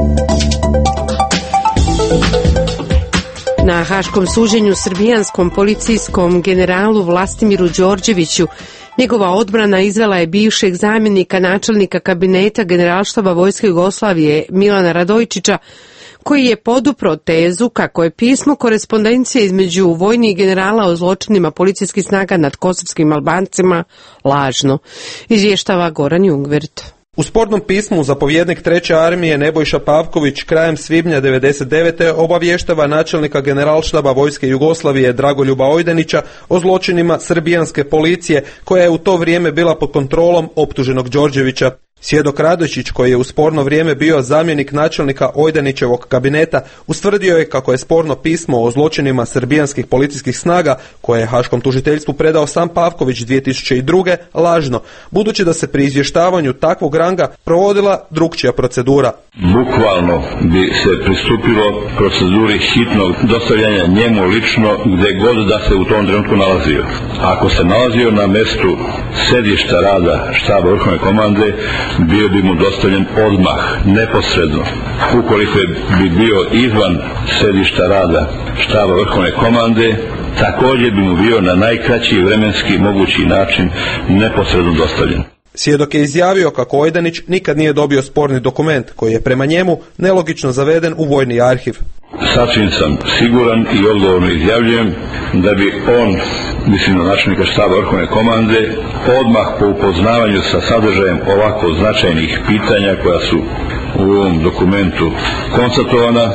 Speaker 1: Na haškom suđenju srbijanskom policijskom generalu Vlastimiru Đorđeviću njegova odbrana izvela je bivšeg zamjenika načelnika kabineta Generalštaba Vojske Jugoslavije Milana Radojčića, koji je podupro tezu kako je pismo korespondencije između vojnih generala o zločinima policijskih snaga nad kosovskim Albancima lažno, izvještava Goran Jungwirth.
Speaker 18: U spornom pismu zapovjednik 3. armije Nebojša Pavković krajem svibnja 1999. obavještava načelnika Generalštaba Vojske Jugoslavije Dragoljuba Ojdanića o zločinima srbijanske policije koja je u to vrijeme bila pod kontrolom optuženog Đorđevića. Svjedok Radojčić, koji je u sporno vrijeme bio zamjenik načelnika Ojdanićevog kabineta, ustvrdio je kako je sporno pismo o zločinima srbijanskih policijskih snaga, koje je haškom tužiteljstvu predao sam Pavković 2002. lažno, budući da se pri izvještavanju takvog ranga provodila drukčija procedura.
Speaker 19: Bukvalno bi se pristupilo proceduri hitnog dostavljanja njemu lično gdje god da se u tom trenutku nalazio. Ako se nalazio na mjestu sedišta rada štaba vrhovne komande, bio bi mu dostavljen odmah, neposredno. Ukoliko bi bio izvan sedišta rada štaba vrhovne komande, također bi mu bio na najkraći vremenski mogući način neposredno dostavljen.
Speaker 18: Svjedok je izjavio kako Ojdanić nikad nije dobio sporni dokument, koji je prema njemu nelogično zaveden u vojni arhiv.
Speaker 19: Sasvim sam siguran i odgovorno izjavljujem da bi on, mislim na načelnika štaba vrhovne komande, odmah po upoznavanju sa sadržajem ovako značajnih pitanja koja su u ovom dokumentu konstatovana,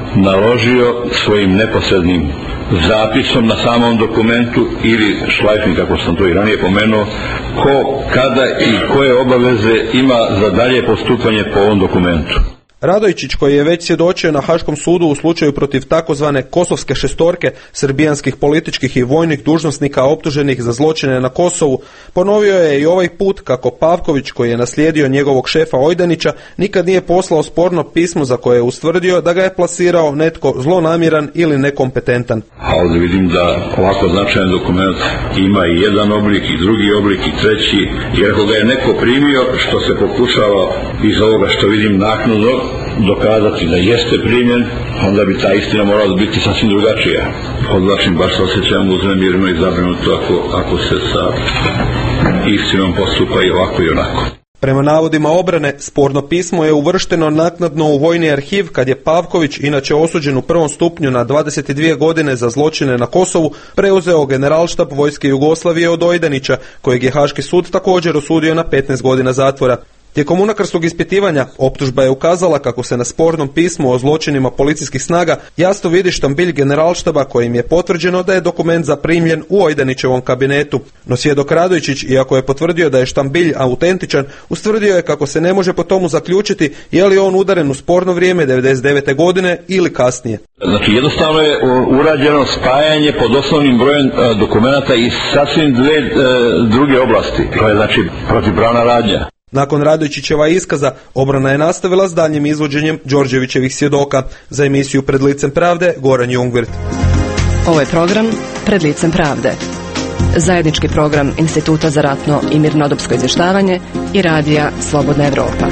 Speaker 19: naložio svojim neposrednim zapisom na samom dokumentu ili šlajfing, kako sam to i ranije pomenuo, ko, kada i koje obaveze ima za dalje postupanje po ovom dokumentu.
Speaker 18: Radojičić, koji je već svjedočio na Haškom sudu u slučaju protiv takozvane Kosovske šestorke srbijanskih političkih i vojnih dužnosnika optuženih za zločine na Kosovu, ponovio je i ovaj put kako Pavković, koji je naslijedio njegovog šefa Ojdanića, nikad nije poslao sporno pismo za koje je ustvrdio da ga je plasirao netko zlonamjeran ili nekompetentan.
Speaker 19: A ovdje vidim da ovako značajan dokument ima i jedan oblik, i drugi oblik, i treći, jer ako ga je neko primio, što se pokušava iz ovoga što vidim naknadno dokazati da jeste primjen, onda bi ta istina morala biti sasvim drugačija. Odlačim, baš se osjećam uznemireno i zabrinuto ako se sa istinom postupa i ovako i onako.
Speaker 18: Prema navodima obrane, sporno pismo je uvršteno naknadno u vojni arhiv kad je Pavković, inače osuđen u prvom stupnju na 22 godine za zločine na Kosovu, preuzeo generalštab vojske Jugoslavije od Ojdanića, kojeg je Haški sud također osudio na 15 godina zatvora. Tijekom unakarskog ispitivanja optužba je ukazala kako se na spornom pismu o zločinima policijskih snaga jasno vidi štambilj generalštaba kojim je potvrđeno da je dokument zaprimljen u Ojdanićevom kabinetu. No svjedok Radojičić, iako je potvrdio da je štambilj autentičan, ustvrdio je kako se ne može po tomu zaključiti je li on udaren u sporno vrijeme 99. godine ili kasnije.
Speaker 19: Znači jednostavno je urađeno spajanje pod osnovnim brojem dokumenata iz sasvim druge oblasti. To je znači protivpravna radnja.
Speaker 18: Nakon Radojičićeva iskaza, obrana je nastavila s daljnjim izvođenjem Đorđevićevih svjedoka. Za emisiju Pred licem pravde, Goran Jungwirth.
Speaker 17: Ovo je program Pred licem pravde. Zajednički program Instituta za ratno i mirnodopsko izvještavanje i radija Slobodna Evropa.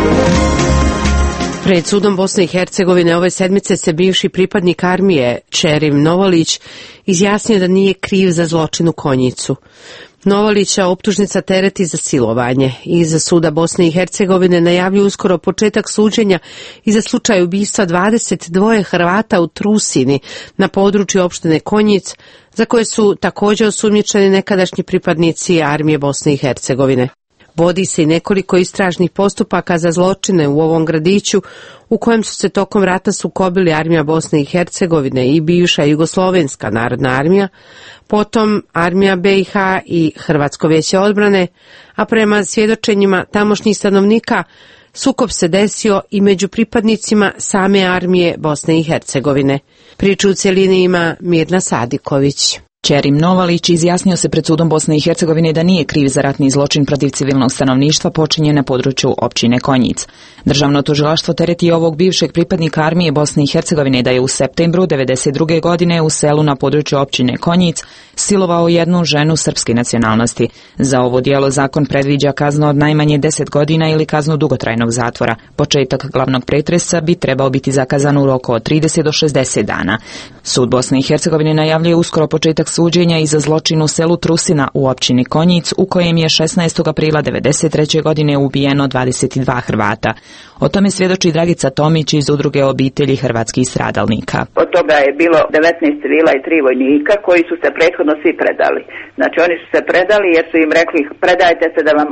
Speaker 1: Pred sudom Bosne i Hercegovine ove sedmice se bivši pripadnik armije Čerim Novalić izjasnio da nije kriv za zločin u Konjicu. Novalića optužnica tereti za silovanje. Iza suda Bosne i Hercegovine najavljuju uskoro početak suđenja i za slučaj ubistva 22 Hrvata u Trusini na području opštine Konjic, za koje su također osumnjičeni nekadašnji pripadnici armije Bosne i Hercegovine. Vodi se i nekoliko istražnih postupaka za zločine u ovom gradiću u kojem su se tokom rata sukobili armija Bosne i Hercegovine i bivša Jugoslovenska narodna armija, potom armija BiH i Hrvatsko vijeće odbrane, a prema svjedočenjima tamošnjih stanovnika sukob se desio i među pripadnicima same armije Bosne i Hercegovine. Priču u cjelini ima Mirna Sadiković.
Speaker 20: Čerim Novalić izjasnio se pred sudom Bosne i Hercegovine da nije kriv za ratni zločin protiv civilnog stanovništva počinjen na području općine Konjic. Državno tužilaštvo tereti ovog bivšeg pripadnika armije Bosne i Hercegovine da je u septembru 1992. godine u selu na području općine Konjic silovao jednu ženu srpske nacionalnosti. Za ovo djelo zakon predviđa kaznu od najmanje 10 godina ili kaznu dugotrajnog zatvora. Početak glavnog pretresa bi trebao biti zakazan u roku od 30 do 60 dana. Sud Bosne i Hercegovine najavljuje uskoro početak suđenja i za zločin u selu Trusina u općini Konjic, u kojem je 16. aprila 1993. godine ubijeno 22 Hrvata. O tome svjedoči Dragica Tomić iz udruge obitelji hrvatskih stradalnika.
Speaker 21: Od toga je bilo 19 civila i 3 vojnika koji su se prethodno svi predali. Znači oni su se predali jer su im rekli predajte se da vam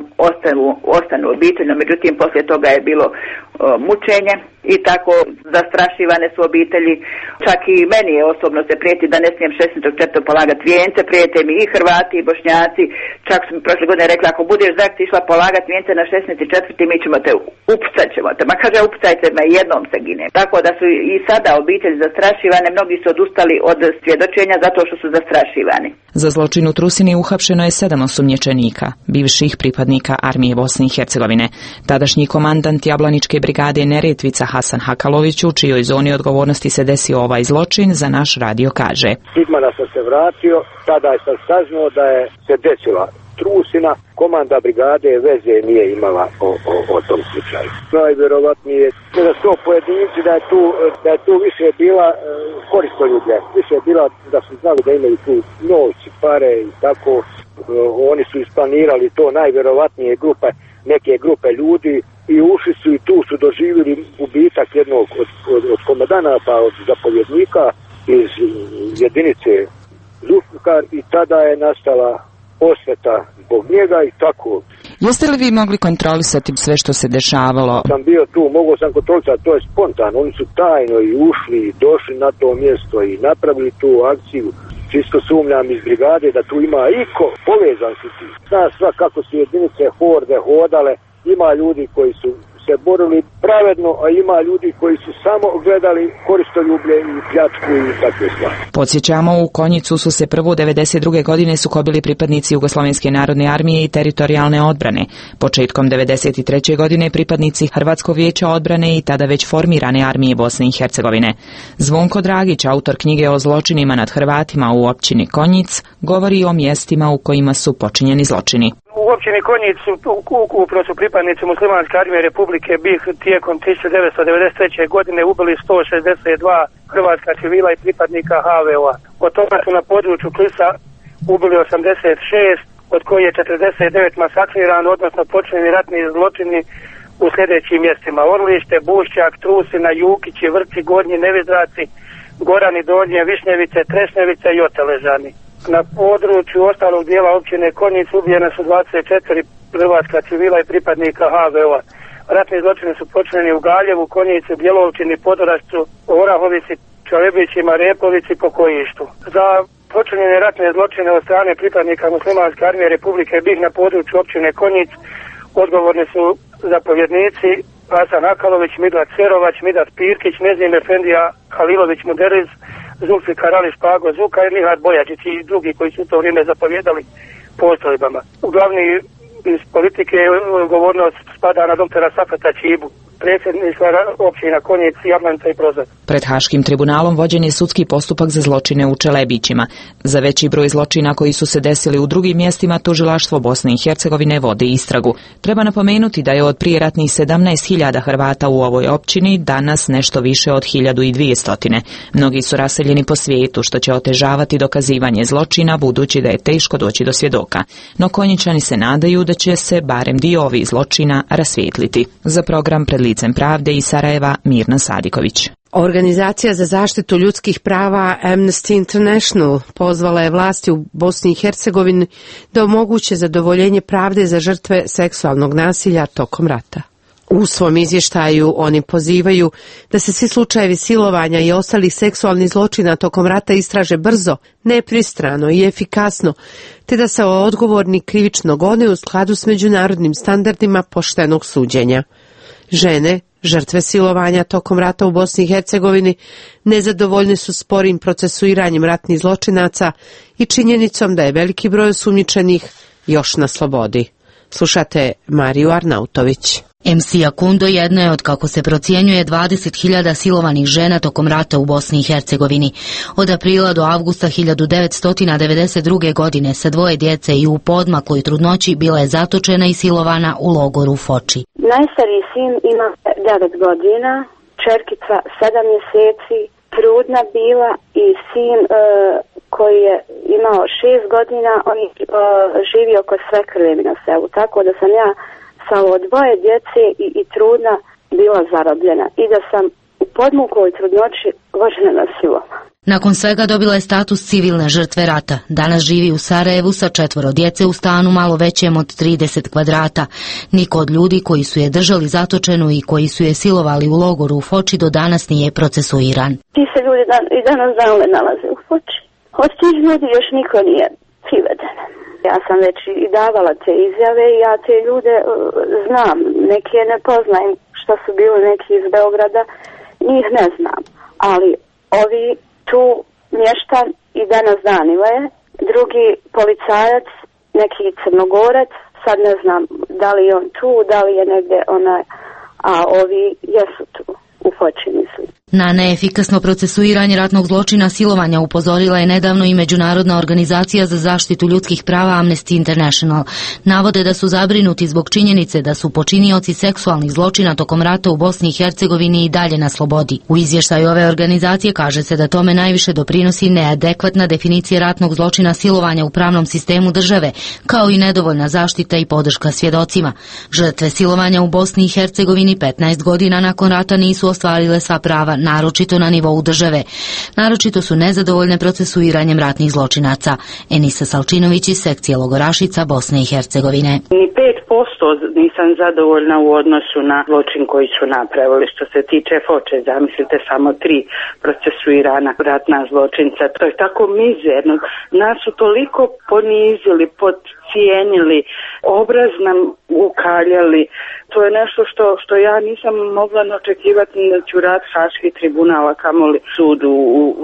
Speaker 21: ostanu obiteljno, međutim poslije toga je bilo mučenje i tako zastrašivane su obitelji. Čak i meni je osobno se prijeti da ne smijem 16.4. polagati vijence, prijete mi i Hrvati i Bošnjaci. Čak su mi prošle godine rekli ako budeš zakti išla polagati vijence na 16.4. mi ćemo te upucat ćemo te. Ma kaže upucajte me, jednom se gine. Tako da su i sada obitelji zastrašivane, mnogi su odustali od svjedočenja zato što su zastrašivani.
Speaker 20: Za zločin u Trusini uhapšeno je 7 osumnjičenika, bivših pripadnika armije Bosne i Hercegovine. Tadašnji komandant Jablaničke brigade Neretvica Hasan Hakalović, u čijoj zoni odgovornosti se desio ovaj zločin, za naš radio kaže.
Speaker 11: Sigmana sam se vratio, tada sam saznao da je se desila Trusina, komanda brigade veze nije imala o tom slučaju. Najvjerovatnije da su to pojedinci, da je tu više bila koristoljublje, više je bila da su znali da imaju tu novci, pare i tako. Oni su isplanirali to, najvjerovatnije neke grupe ljudi i ušli su i tu su doživjeli ubitak jednog od komandanata, od zapovjednika iz jedinice Zulfikar i tada je nastala osveta zbog njega i tako.
Speaker 20: Jeste li vi mogli kontrolisati sve što se dešavalo?
Speaker 11: Sam bio tu, mogao sam kontrolisati, to je spontano. Oni su tajno i ušli i došli na to mjesto i napravili tu akciju. Čisto sumnjam iz brigade da tu ima iko povezan su ti. Zna sva kako su jedinice horde hodale. Ima ljudi koji su se borili pravedno, a ima ljudi koji su samo gledali koristoljublje i pljačku i takve stvari.
Speaker 20: Podsjećamo, u Konjicu su se prvo 92. godine sukobili pripadnici Jugoslovenske narodne armije i teritorijalne odbrane. Početkom 93. godine pripadnici Hrvatskog vijeća odbrane i tada već formirane armije Bosne i Hercegovine. Zvonko Dragić, autor knjige o zločinima nad Hrvatima u općini Konjic, govori o mjestima u kojima su počinjeni zločini.
Speaker 5: U općini Konjic ukupno su pripadnici Muslimanske armije Republike BiH tijekom 1993. godine ubili 162 hrvatska civila i pripadnika HVO-a. Od toga su na području Klisa ubili 86, od kojih je 49 masakrirano, odnosno počinjeni ratni zločini u sljedećim mjestima: Orlište, Bušćak, Trusina, Jukići, Vrci, Gornji Nevidraci, Gorani Donje, Višnjevice, Trešnjevice i Oteležani. Na području ostalog dijela općine Konjic ubijena su 24 hrvatska civila i pripadnika HVO-a. Ratni zločini su počinjeni u Galjevu, Konjicu, Bjelovčini, Podorašcu, Orahovici, Čorebićima, Repovici, Pokojištu. Za počinjene ratne zločine od strane pripadnika Muslimanske armije Republike BiH na području općine Konjic odgovorni su zapovjednici Hasan Akalović, Midlat Cerovac, Midat Pirkić, Nezim Efendija Halilović Muderiz, Zulfikar Ali Špago Zuka i Nihat Bojačić i drugi koji su u to vrijeme zapovjedali postrojbama. Glavni iz politike odgovornost spada na doktora Safeta Čibu, predsjednika općina Konjic, Jablanica i Prozor.
Speaker 20: Pred Haškim tribunalom vođen je sudski postupak za zločine u Čelebićima. Za veći broj zločina koji su se desili u drugim mjestima tužilaštvo Bosne i Hercegovine vodi istragu. Treba napomenuti da je od prijeratnih 17.000 Hrvata u ovoj općini danas nešto više od 1.200. Mnogi su raseljeni po svijetu, što će otežavati dokazivanje zločina, budući da je teško doći do svjedoka. No Konjičani se nadaju da će se barem dio ovih zločina rasvijetliti. Za program Pred licem pravde iz Sarajeva, Mirna Sadiković.
Speaker 1: Organizacija za zaštitu ljudskih prava Amnesty International pozvala je vlasti u Bosni i Hercegovini da omoguće zadovoljenje pravde za žrtve seksualnog nasilja tokom rata. U svom izvještaju oni pozivaju da se svi slučajevi silovanja i ostalih seksualnih zločina tokom rata istraže brzo, nepristrano i efikasno, te da se odgovorni krivično gone u skladu s međunarodnim standardima poštenog suđenja. Žene, žrtve silovanja tokom rata u Bosni i Hercegovini, nezadovoljni su sporim procesuiranjem ratnih zločinaca i činjenicom da je veliki broj osumnjičenih još na slobodi. Slušate Mariju Arnautović.
Speaker 22: MC Akundo jedno je od, kako se procjenjuje, 20.000 silovanih žena tokom rata u Bosni i Hercegovini. Od aprila do avgusta 1992. godine sa 2 djece i u poodmakloj trudnoći bila je zatočena i silovana u logoru Foči.
Speaker 10: Najstariji sin ima 9 godina, čerkica 7 mjeseci, trudna bila i sin koji je imao 6 godina, on je živio kod svekrve na selu, tako da sam ja sa 2 djece i trudna bila zarobljena i da sam u podmukloj trudnoći vožena na siloma.
Speaker 22: Nakon svega dobila je status civilne žrtve rata. Danas živi u Sarajevu sa 4 djece u stanu malo većem od 30 kvadrata. Niko od ljudi koji su je držali zatočenu i koji su je silovali u logoru u Foči do danas nije procesuiran.
Speaker 10: Ti se ljudi i danas nalaze u Foči. Od tih ljudi još niko nije priveden. Ja sam već i davala te izjave i ja te ljude znam. Neke ne poznajem što su bili neki iz Beograda, njih ne znam. Ali ovi tu mještan i danas Danile, drugi policajac, neki Crnogorac, sad ne znam da li je on tu, da li je negdje onaj, a ovi jesu tu. U Foči, mislim.
Speaker 22: Na neefikasno procesuiranje ratnog zločina silovanja upozorila je nedavno i Međunarodna organizacija za zaštitu ljudskih prava Amnesty International. Navode da su zabrinuti zbog činjenice da su počinioci seksualnih zločina tokom rata u Bosni i Hercegovini i dalje na slobodi. U izvještaju ove organizacije kaže se da tome najviše doprinosi neadekvatna definicija ratnog zločina silovanja u pravnom sistemu države, kao i nedovoljna zaštita i podrška svjedocima. Žrtve silovanja u Bosni i Hercegovini 15 godina nakon rata nisu ostvarile sva prava, naročito na nivou države. Naročito su nezadovoljne procesuiranjem ratnih zločinaca. Enisa Salčinović iz sekcije logorašica Bosne i Hercegovine.
Speaker 23: Ni 5% nisam zadovoljna u odnosu na zločin koji su napravili. Što se tiče Foče, zamislite samo 3 procesuirana ratna zločinca. To je tako mizerno. Nas su toliko ponizili pod cijenili, obraz nam ukaljali. To je nešto što ja nisam mogla očekivati da ću rad Haški tribunala, kamoli sudu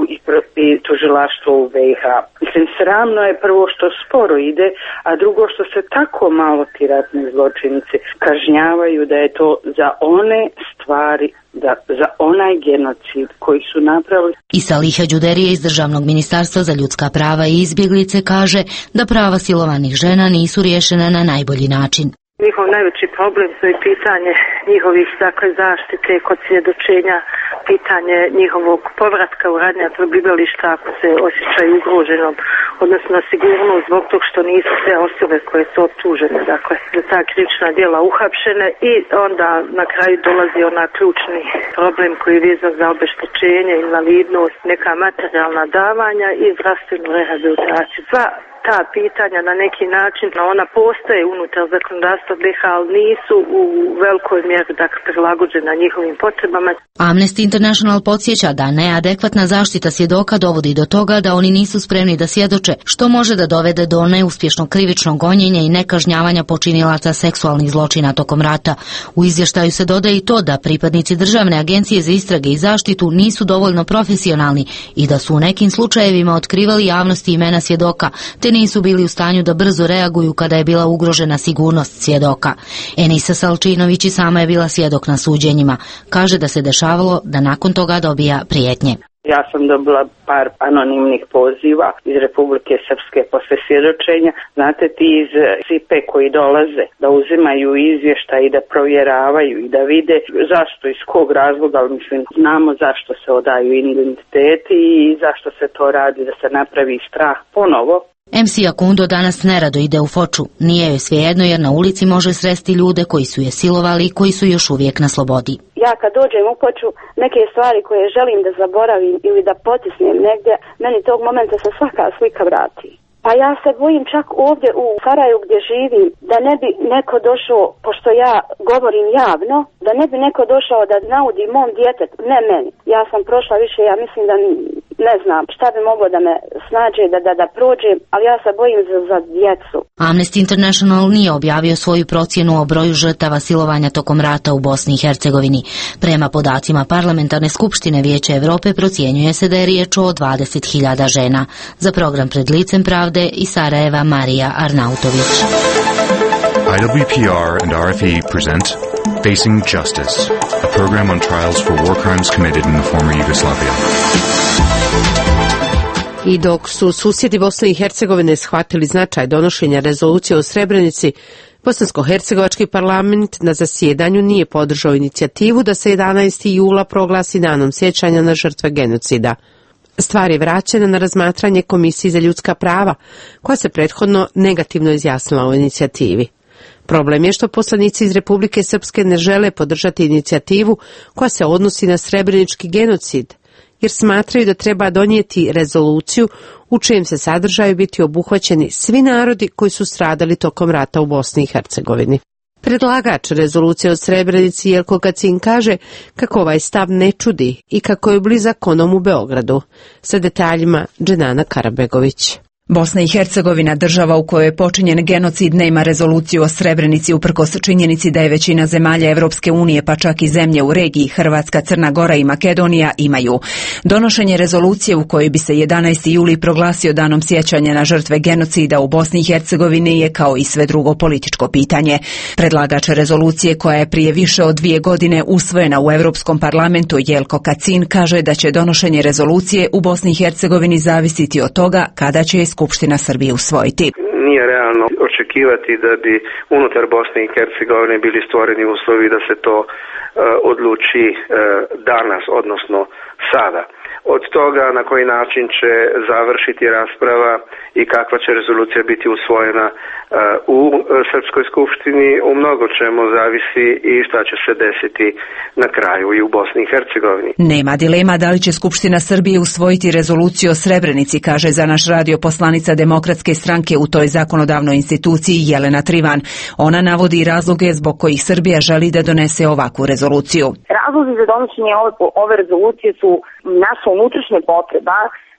Speaker 23: i tužilaštvo u BiH. Mislim, sramno je prvo što sporo ide, a drugo što se tako malo ti ratni zločinci kažnjavaju, da je to za one stvari, za onaj genocid koji su napravili.
Speaker 22: I Saliha Đuderije iz Državnog ministarstva za ljudska prava i izbjeglice kaže da prava silovanih žena nisu riješena na najbolji način.
Speaker 2: Njihov najveći problem su i pitanje njihovih zaštite kod svjedočenja, pitanje njihovog povratka u radnja prebivališta ako se osjećaju ugroženom, odnosno sigurnost zbog tog što nisu sve osobe koje su optužene, za ta krivična djela uhapšene, i onda na kraju dolazi ona ključni problem koji je vezan za obeštećenje, invalidnost, neka materijalna davanja i zdravstvenu rehabilitaciju. Ta pitanja na neki način, ona postoje unutar zakonodavstva BiH, ali nisu u velikoj mjeri prilagođena njihovim potrebama.
Speaker 22: Amnesty International podsjeća da neadekvatna zaštita svjedoka dovodi do toga da oni nisu spremni da svjedoče, što može da dovede do neuspješnog krivičnog gonjenja i nekažnjavanja počinilaca seksualnih zločina tokom rata. U izvještaju se dodaje i to da pripadnici Državne agencije za istrage i zaštitu nisu dovoljno profesionalni i da su u nekim slučajevima otkrivali javnosti imena svjedoka, te nisu bili u stanju da brzo reaguju kada je bila ugrožena sigurnost svjedoka. Enisa Salčinović i sama je bila svjedok na suđenjima. Kaže da se dešavalo da nakon toga dobija prijetnje.
Speaker 23: Ja sam dobila par anonimnih poziva iz Republike Srpske posle svjedočenja. Znate, ti iz SIPE koji dolaze da uzimaju izvještaj i da provjeravaju i da vide zašto, iz kog razloga, ali mislim, znamo zašto se odaju identiteti i zašto se to radi, da se napravi strah ponovo.
Speaker 22: MC Akundo danas nerado ide u Foču. Nije joj svejedno jer na ulici može sresti ljude koji su je silovali i koji su još uvijek na slobodi.
Speaker 10: Ja kad dođem u Foču, neke stvari koje želim da zaboravim ili da potisnem negdje, meni tog momenta se svaka slika vrati. Pa ja se bojim čak ovdje u Saraju gdje živim, da ne bi neko došao, pošto ja govorim javno, da ne bi neko došao da naudi mom djetetu, ne meni. Ja sam prošla više, ja mislim da ne znam šta bi moglo da me snađe, da prođem, ali ja se bojim za djecu.
Speaker 22: Amnesty International nije objavio svoju procjenu o broju žrtava silovanja tokom rata u Bosni i Hercegovini. Prema podacima Parlamentarne skupštine Vijeća Europe procjenjuje se da je riječ o 20.000 žena. Za program Pred licem pravde iz Sarajeva Marija Arnautović.
Speaker 3: IWPR and RFE present Facing Justice, a program on trials for war crimes committed in the former Yugoslavia.
Speaker 1: I dok su susjedi Bosne i Hercegovine shvatili značaj donošenja rezolucije o Srebrenici, Bosansko-hercegovački parlament na zasjedanju nije podržao inicijativu da se 11. jula proglasi danom sjećanja na žrtve genocida. Stvar je vraćena na razmatranje Komisiji za ljudska prava, koja se prethodno negativno izjasnila o inicijativi. Problem je što poslanici iz Republike Srpske ne žele podržati inicijativu koja se odnosi na srebrenički genocid, jer smatraju da treba donijeti rezoluciju u čijem se sadržaju biti obuhvaćeni svi narodi koji su stradali tokom rata u Bosni i Hercegovini. Predlagač rezolucije o Srebrenici Jelko Kacin kaže kako ovaj stav ne čudi i kako je blizak onom u Beogradu. Sa detaljima Dženana Karabegović.
Speaker 20: Bosna i Hercegovina, država u kojoj je počinjen genocid, nema rezoluciju o Srebrenici uprkos činjenici da je većina zemalja Evropske unije, pa čak i zemlje u regiji Hrvatska, Crna Gora i Makedonija imaju. Donošenje rezolucije u kojoj bi se 11. juli proglasio danom sjećanja na žrtve genocida u Bosni i Hercegovini je kao i sve drugo političko pitanje. Predlagač rezolucije koja je prije više od 2 godine usvojena u Europskom parlamentu Jelko Kacin kaže da će donošenje rezolucije u Bosni i Hercegovini zavisiti od toga kada će je Skupština Srbije usvojiti.
Speaker 9: Nije realno očekivati da bi unutar Bosne i Hercegovine bili stvoreni uslovi da se to odluči danas, odnosno sada. Od toga na koji način će završiti rasprava i kakva će rezolucija biti usvojena u Srpskoj skupštini, u mnogo čemu zavisi i šta će se desiti na kraju i u Bosni i Hercegovini.
Speaker 20: Nema dilema da li će Skupština Srbije usvojiti rezoluciju o Srebrenici, kaže za naš radio poslanica Demokratske stranke u toj zakonodavnoj instituciji Jelena Trivan. Ona navodi razloge zbog kojih Srbija želi da donese ovakvu rezoluciju.
Speaker 4: Razlozi za donošenje ove rezolucije su naša unutrašnja potreba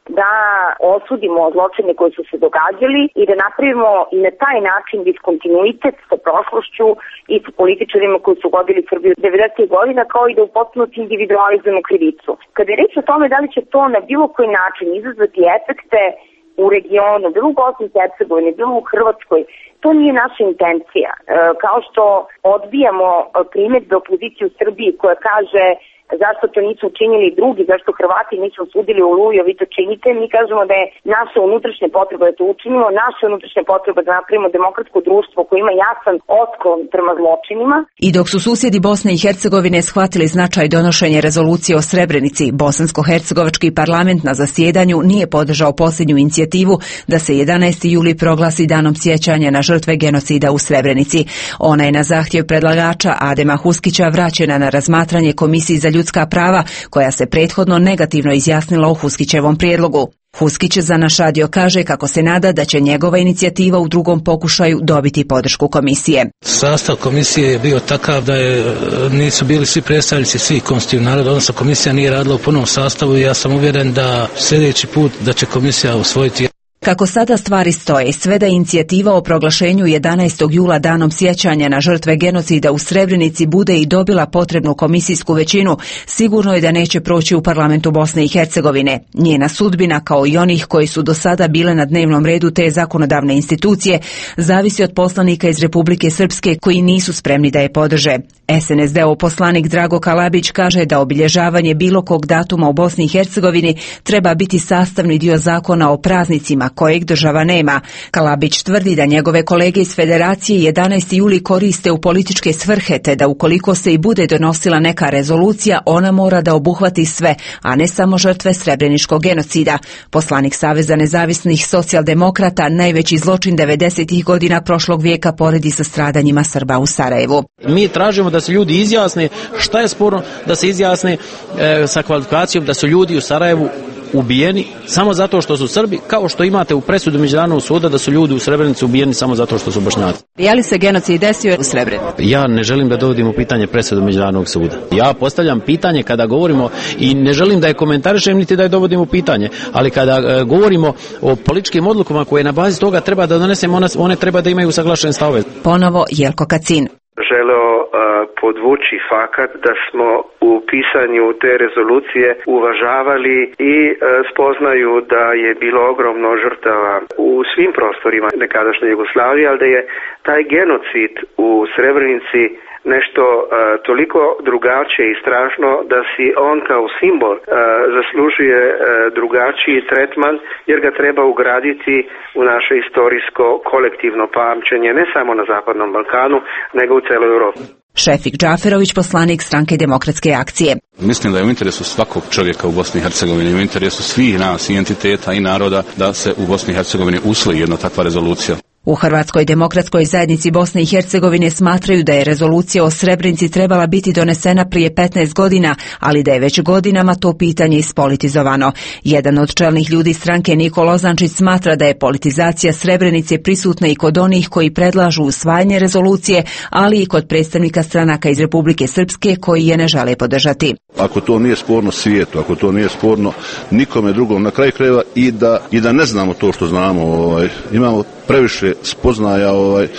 Speaker 4: da osudimo zločine koji su se događali i da napravimo i na taj način diskontinuitet sa prošlošću i sa političarima koji su vodili Srbiju 90. godina, kao i da u potpunosti individualizujemo krivicu. Kada je reč o tome da li će to na bilo koji način izazvati efekte u regionu, bilo u Bosni i Hercegovini, bilo u Hrvatskoj, to nije naša intencija. Kao što odbijamo primjedbe opozicije u Srbiji koja kaže zašto to nisu učinili drugi, zašto Hrvati nisu osudili Oluju, vi to činite, mi kažemo da je naša unutrašnja potreba da to učinimo, naša unutrašnja potreba da napravimo demokratsko društvo koje ima jasan otklon prema zločinima.
Speaker 20: I dok su susjedi Bosne i Hercegovine shvatili značaj donošenja rezolucije o Srebrenici, bosansko-hercegovački parlament na zasjedanju nije podržao posljednju inicijativu da se 11. juli proglasi danom sjećanja na žrtve genocida u Srebrenici. Ona je na zahtjev predlagača Adema Huskića vraćena na razmatranje Komisiji za ljudska prava, koja se prethodno negativno izjasnila o Huskićevom prijedlogu. Huskić za naš radio kaže kako se nada da će njegova inicijativa u drugom pokušaju dobiti podršku komisije.
Speaker 6: Sastav komisije je bio takav da nisu bili svi predstavnici svih konstitutivnih naroda, odnosno komisija nije radila u punom sastavu i ja sam uvjeren da sljedeći put da će komisija usvojiti.
Speaker 20: Kako sada stvari stoje, sve da inicijativa o proglašenju 11. jula danom sjećanja na žrtve genocida u Srebrenici bude i dobila potrebnu komisijsku većinu, sigurno je da neće proći u parlamentu Bosne i Hercegovine. Njena sudbina, kao i onih koji su do sada bile na dnevnom redu te zakonodavne institucije, zavisi od poslanika iz Republike Srpske koji nisu spremni da je podrže. SNSD-ov poslanik Drago Kalabić kaže da obilježavanje bilo kog datuma u Bosni i Hercegovini treba biti sastavni dio zakona o praznicima kojeg država nema. Kalabić tvrdi da njegove kolege iz Federacije 11. juli koriste u političke svrhe, te da ukoliko se i bude donosila neka rezolucija, ona mora da obuhvati sve, a ne samo žrtve srebreničkog genocida. Poslanik Saveza nezavisnih socijaldemokrata najveći zločin 90. godina prošlog vijeka poredi sa stradanjima Srba u Sarajevu.
Speaker 8: Mi tražimo da se ljudi izjasne, šta je sporno da se izjasne sa kvalifikacijom da su ljudi u Sarajevu ubijeni samo zato što su Srbi, kao što imate u presudu Međunarodnog suda da su ljudi u Srebrenici ubijeni samo zato što su Bošnjaci.
Speaker 20: Je li se genocid desio u Srebrenici?
Speaker 8: Ja ne želim da dovodim u pitanje presudu Međunarodnog suda. Ja postavljam pitanje kada govorimo i ne želim da je komentarišem niti da je dovodim u pitanje, ali kada govorimo o političkim odlukama koje na bazi toga treba da donesemo, one treba da imaju usaglašene stavove.
Speaker 20: Ponovo Jelko Kacin.
Speaker 9: Želeo podvući fakat da smo u pisanju te rezolucije uvažavali i spoznaju da je bilo ogromno žrtava u svim prostorima nekadašnje Jugoslavije, ali da je taj genocid u Srebrenici nešto toliko drugačije i strašno da si on kao simbol zaslužuje drugačiji tretman, jer ga treba ugraditi u naše istorijsko kolektivno pamćenje ne samo na Zapadnom Balkanu, nego u celoj Europi.
Speaker 20: Šefik Džaferović, poslanik Stranke demokratske akcije.
Speaker 12: Mislim da je u interesu svakog čovjeka u Bosni i Hercegovini, u interesu svih nas i entiteta i naroda da se u Bosni i Hercegovini usvoji jedna takva rezolucija.
Speaker 20: U Hrvatskoj demokratskoj zajednici Bosne i Hercegovine smatraju da je rezolucija o Srebrenici trebala biti donesena prije 15 godina, ali da je već godinama to pitanje ispolitizovano. Jedan od čelnih ljudi stranke, Niko Lozančić, smatra da je politizacija Srebrenice prisutna i kod onih koji predlažu usvajanje rezolucije, ali i kod predstavnika stranaka iz Republike Srpske koji je ne žele podržati.
Speaker 24: Ako to nije sporno svijetu, ako to nije sporno nikome drugom, na kraju krajeva i da ne znamo to što znamo, imamo previše spoznaja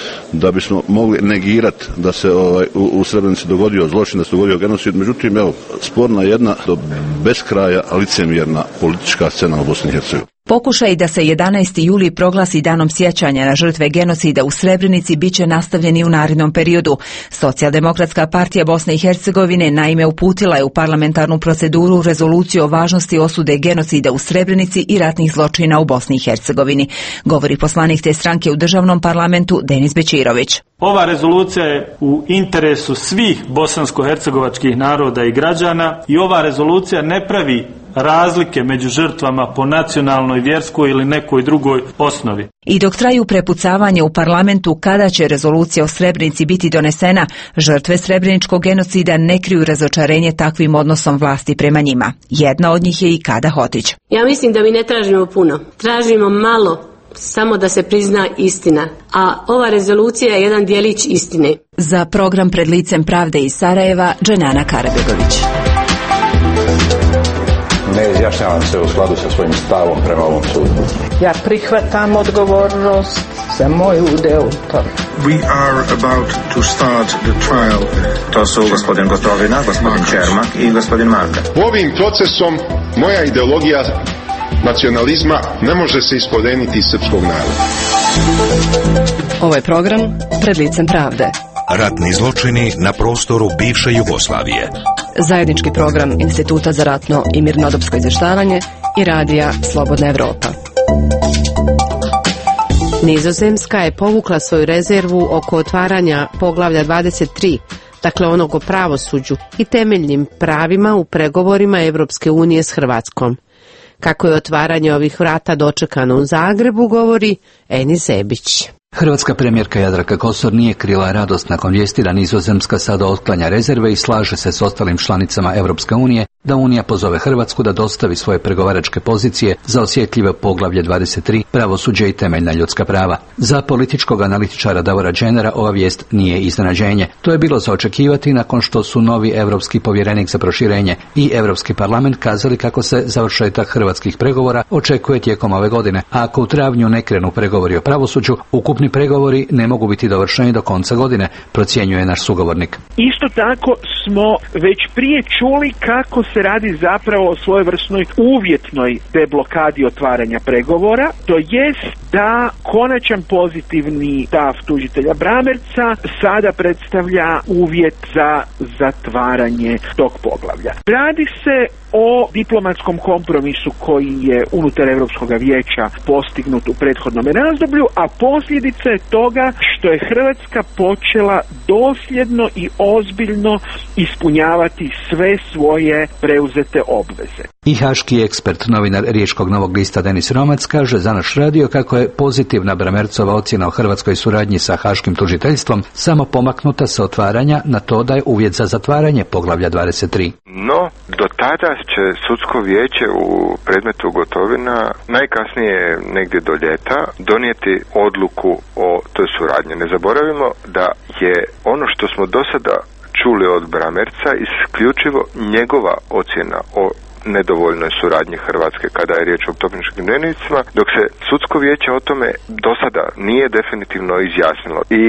Speaker 24: da bismo mogli negirati da se u Srebrenici dogodio zločin, da se dogodio genocid. Međutim, sporna je jedna do beskraja licemjerna politička scena u Bosni i Hercegovini.
Speaker 20: Pokušaj da se 11. juli proglasi danom sjećanja na žrtve genocida u Srebrenici biće nastavljeni u narednom periodu. Socijaldemokratska partija Bosne i Hercegovine naime uputila je u parlamentarnu proceduru rezoluciju o važnosti osude genocida u Srebrenici i ratnih zločina u Bosni i Hercegovini, govori poslanik te stranke u državnom parlamentu Denis Bečirović.
Speaker 25: Ova rezolucija je u interesu svih bosansko-hercegovačkih naroda i građana i ova rezolucija ne pravi razlike među žrtvama po nacionalnoj, vjerskoj ili nekoj drugoj osnovi.
Speaker 20: I dok traju prepucavanje u parlamentu kada će rezolucija o Srebrenici biti donesena, žrtve srebreničkog genocida ne kriju razočarenje takvim odnosom vlasti prema njima. Jedna od njih je i Kada Hotić.
Speaker 26: Ja mislim da mi ne tražimo puno. Tražimo malo, samo da se prizna istina. A ova rezolucija je jedan djelić istine.
Speaker 20: Za program Pred licem pravde iz Sarajeva, Dženana Karabegović.
Speaker 7: izjašnjavam se u skladu sa svojim stavom prema ovom sudu.
Speaker 13: Ja prihvatam odgovornost za moj udeo u tome.
Speaker 14: We are about to start the trial.
Speaker 15: To su gospodin Gotovina, gospodin Čermak i gospodin Marka.
Speaker 14: Ovim procesom moja ideologija nacionalizma ne može se iskoreniti iz srpskog naroda.
Speaker 17: Ovo je program Pred licem pravde.
Speaker 16: Ratni zločini na prostoru bivše Jugoslavije.
Speaker 17: Zajednički program Instituta za ratno i mirnodopsko izvještavanje i radija Slobodna Evropa.
Speaker 1: Nizozemska je povukla svoju rezervu oko otvaranja poglavlja 23, dakle onog o pravosuđu i temeljnim pravima u pregovorima Evropske unije s Hrvatskom. Kako je otvaranje ovih vrata dočekano u Zagrebu, govori Enis Zebić.
Speaker 19: Hrvatska premijerka Jadranka Kosor nije krila radost nakon vijesti da Nizozemska sada otklanja rezerve i slaže se s ostalim članicama Europske unije da Unija pozove Hrvatsku da dostavi svoje pregovaračke pozicije za osjetljive poglavlje 23, pravosuđe i temeljna ljudska prava. Za političkog analitičara Davora Dženera ova vijest nije iznenađenje. To je bilo za očekivati nakon što su novi europski povjerenik za proširenje i Europski parlament kazali kako se završetak hrvatskih pregovora očekuje tijekom ove godine, a ako u travnju ne krenu pregovori o pravosuđu, ukupni pregovori ne mogu biti dovršeni do konca godine, procjenjuje naš sugovornik.
Speaker 27: Isto tako smo već prije čuli kako se radi zapravo o svojevrsnoj uvjetnoj deblokadi otvaranja pregovora, to jest da konačan pozitivni stav tužitelja Bramerca sada predstavlja uvjet za zatvaranje tog poglavlja. Radi se o diplomatskom kompromisu koji je unutar Europskog vijeća postignut u prethodnom razdoblju, a posljedica je toga što je Hrvatska počela dosljedno i ozbiljno ispunjavati sve svoje preuzete obveze.
Speaker 19: I haški ekspert, novinar Riječkog Novog lista Denis Romac kaže za naš radio kako je pozitivna Bramercova ocjena o hrvatskoj suradnji sa haškim tužiteljstvom samo pomaknuta sa otvaranja na to da je uvjet za zatvaranje poglavlja 23.
Speaker 28: No, do tada će sudsko vijeće u predmetu Gotovina najkasnije negdje do ljeta donijeti odluku o toj suradnji. Ne zaboravimo da je ono što smo do sada čuli od Bramerca isključivo njegova ocjena o nedovoljnoj suradnji Hrvatske kada je riječ o optužničkim dnevnicima, dok se sudsko vijeće o tome do sada nije definitivno izjasnilo. I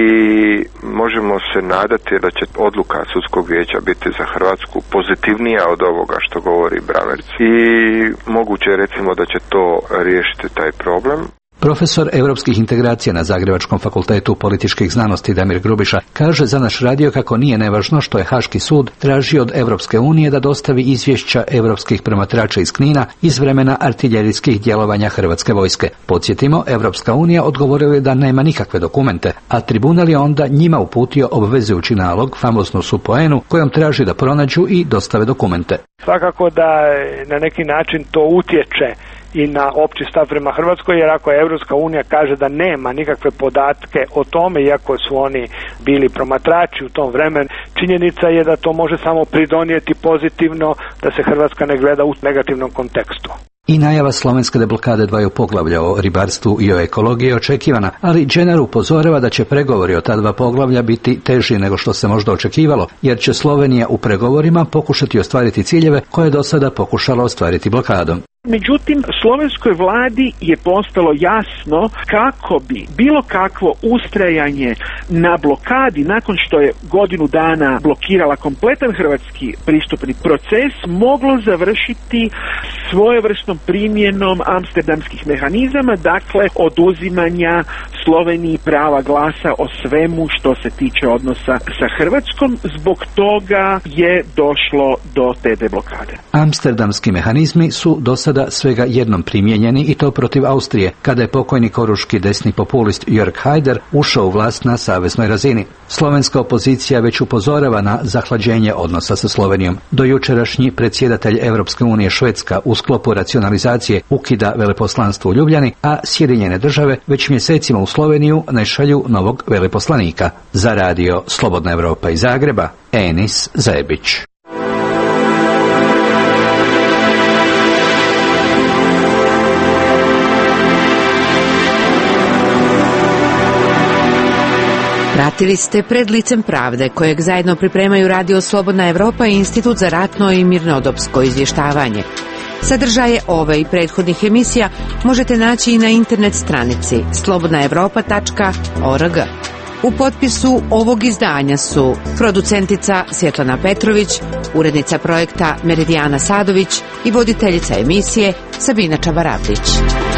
Speaker 28: možemo se nadati da će odluka sudskog vijeća biti za Hrvatsku pozitivnija od ovoga što govori Bramerc. I moguće je recimo da će to riješiti taj problem.
Speaker 19: Profesor europskih integracija na Zagrebačkom fakultetu političkih znanosti Damir Grubiša kaže za naš radio kako nije nevažno što je Haški sud tražio od Europske unije da dostavi izvješća europskih promatrača iz Knina iz vremena artiljerijskih djelovanja Hrvatske vojske. Podsjetimo, Europska unija odgovorila je da nema nikakve dokumente, a tribunal je onda njima uputio obvezujući nalog, famoznu SUPOEN-u, kojom traži da pronađu i dostave dokumente.
Speaker 27: Svakako da na neki način to utječe i na opći stav prema Hrvatskoj, jer ako je Europska unija kaže da nema nikakve podatke o tome, iako su oni bili promatrači u tom vremenu, činjenica je da to može samo pridonijeti pozitivno, da se Hrvatska ne gleda u negativnom kontekstu.
Speaker 19: I najava slovenske deblokade dvaju poglavlja o ribarstvu i o ekologiji je očekivana, ali Džener upozorava da će pregovori o ta dva poglavlja biti teži nego što se možda očekivalo, jer će Slovenija u pregovorima pokušati ostvariti ciljeve koje je do sada pokušala ostvariti blokadom.
Speaker 27: Međutim, slovenskoj vladi je postalo jasno kako bi bilo kakvo ustrajanje na blokadi nakon što je godinu dana blokirala kompletan hrvatski pristupni proces moglo završiti svojevrsnom primjenom amsterdamskih mehanizama, dakle oduzimanja Sloveniji prava glasa o svemu što se tiče odnosa sa Hrvatskom. Zbog toga je došlo do te deblokade.
Speaker 19: Amsterdamski mehanizmi su do sada svega jednom primijenjeni i to protiv Austrije, kada je pokojni koruški desni populist Jörg Haider ušao u vlast na saveznoj razini. Slovenska opozicija već upozorava na zahlađenje odnosa sa Slovenijom. Do jučerašnji predsjedatelj Europske unije Švedska u sklopu racionalizacije ukida veleposlanstvo u Ljubljani, a Sjedinjene države već mjesecima u Sloveniju ne šalju novog veleposlanika. Za radio Slobodna Evropa iz Zagreba, Enis Zebić.
Speaker 1: Pratili ste Pred licem pravde, kojeg zajedno pripremaju Radio Slobodna Evropa i Institut za ratno i mirnodopsko izvještavanje. Sadržaje ove i prethodnih emisija možete naći i na internet stranici slobodnaevropa.org. U potpisu ovog izdanja su producentica Svjetlana Petrović, urednica projekta Meridijana Sadović i voditeljica emisije Sabina Čabaravlić.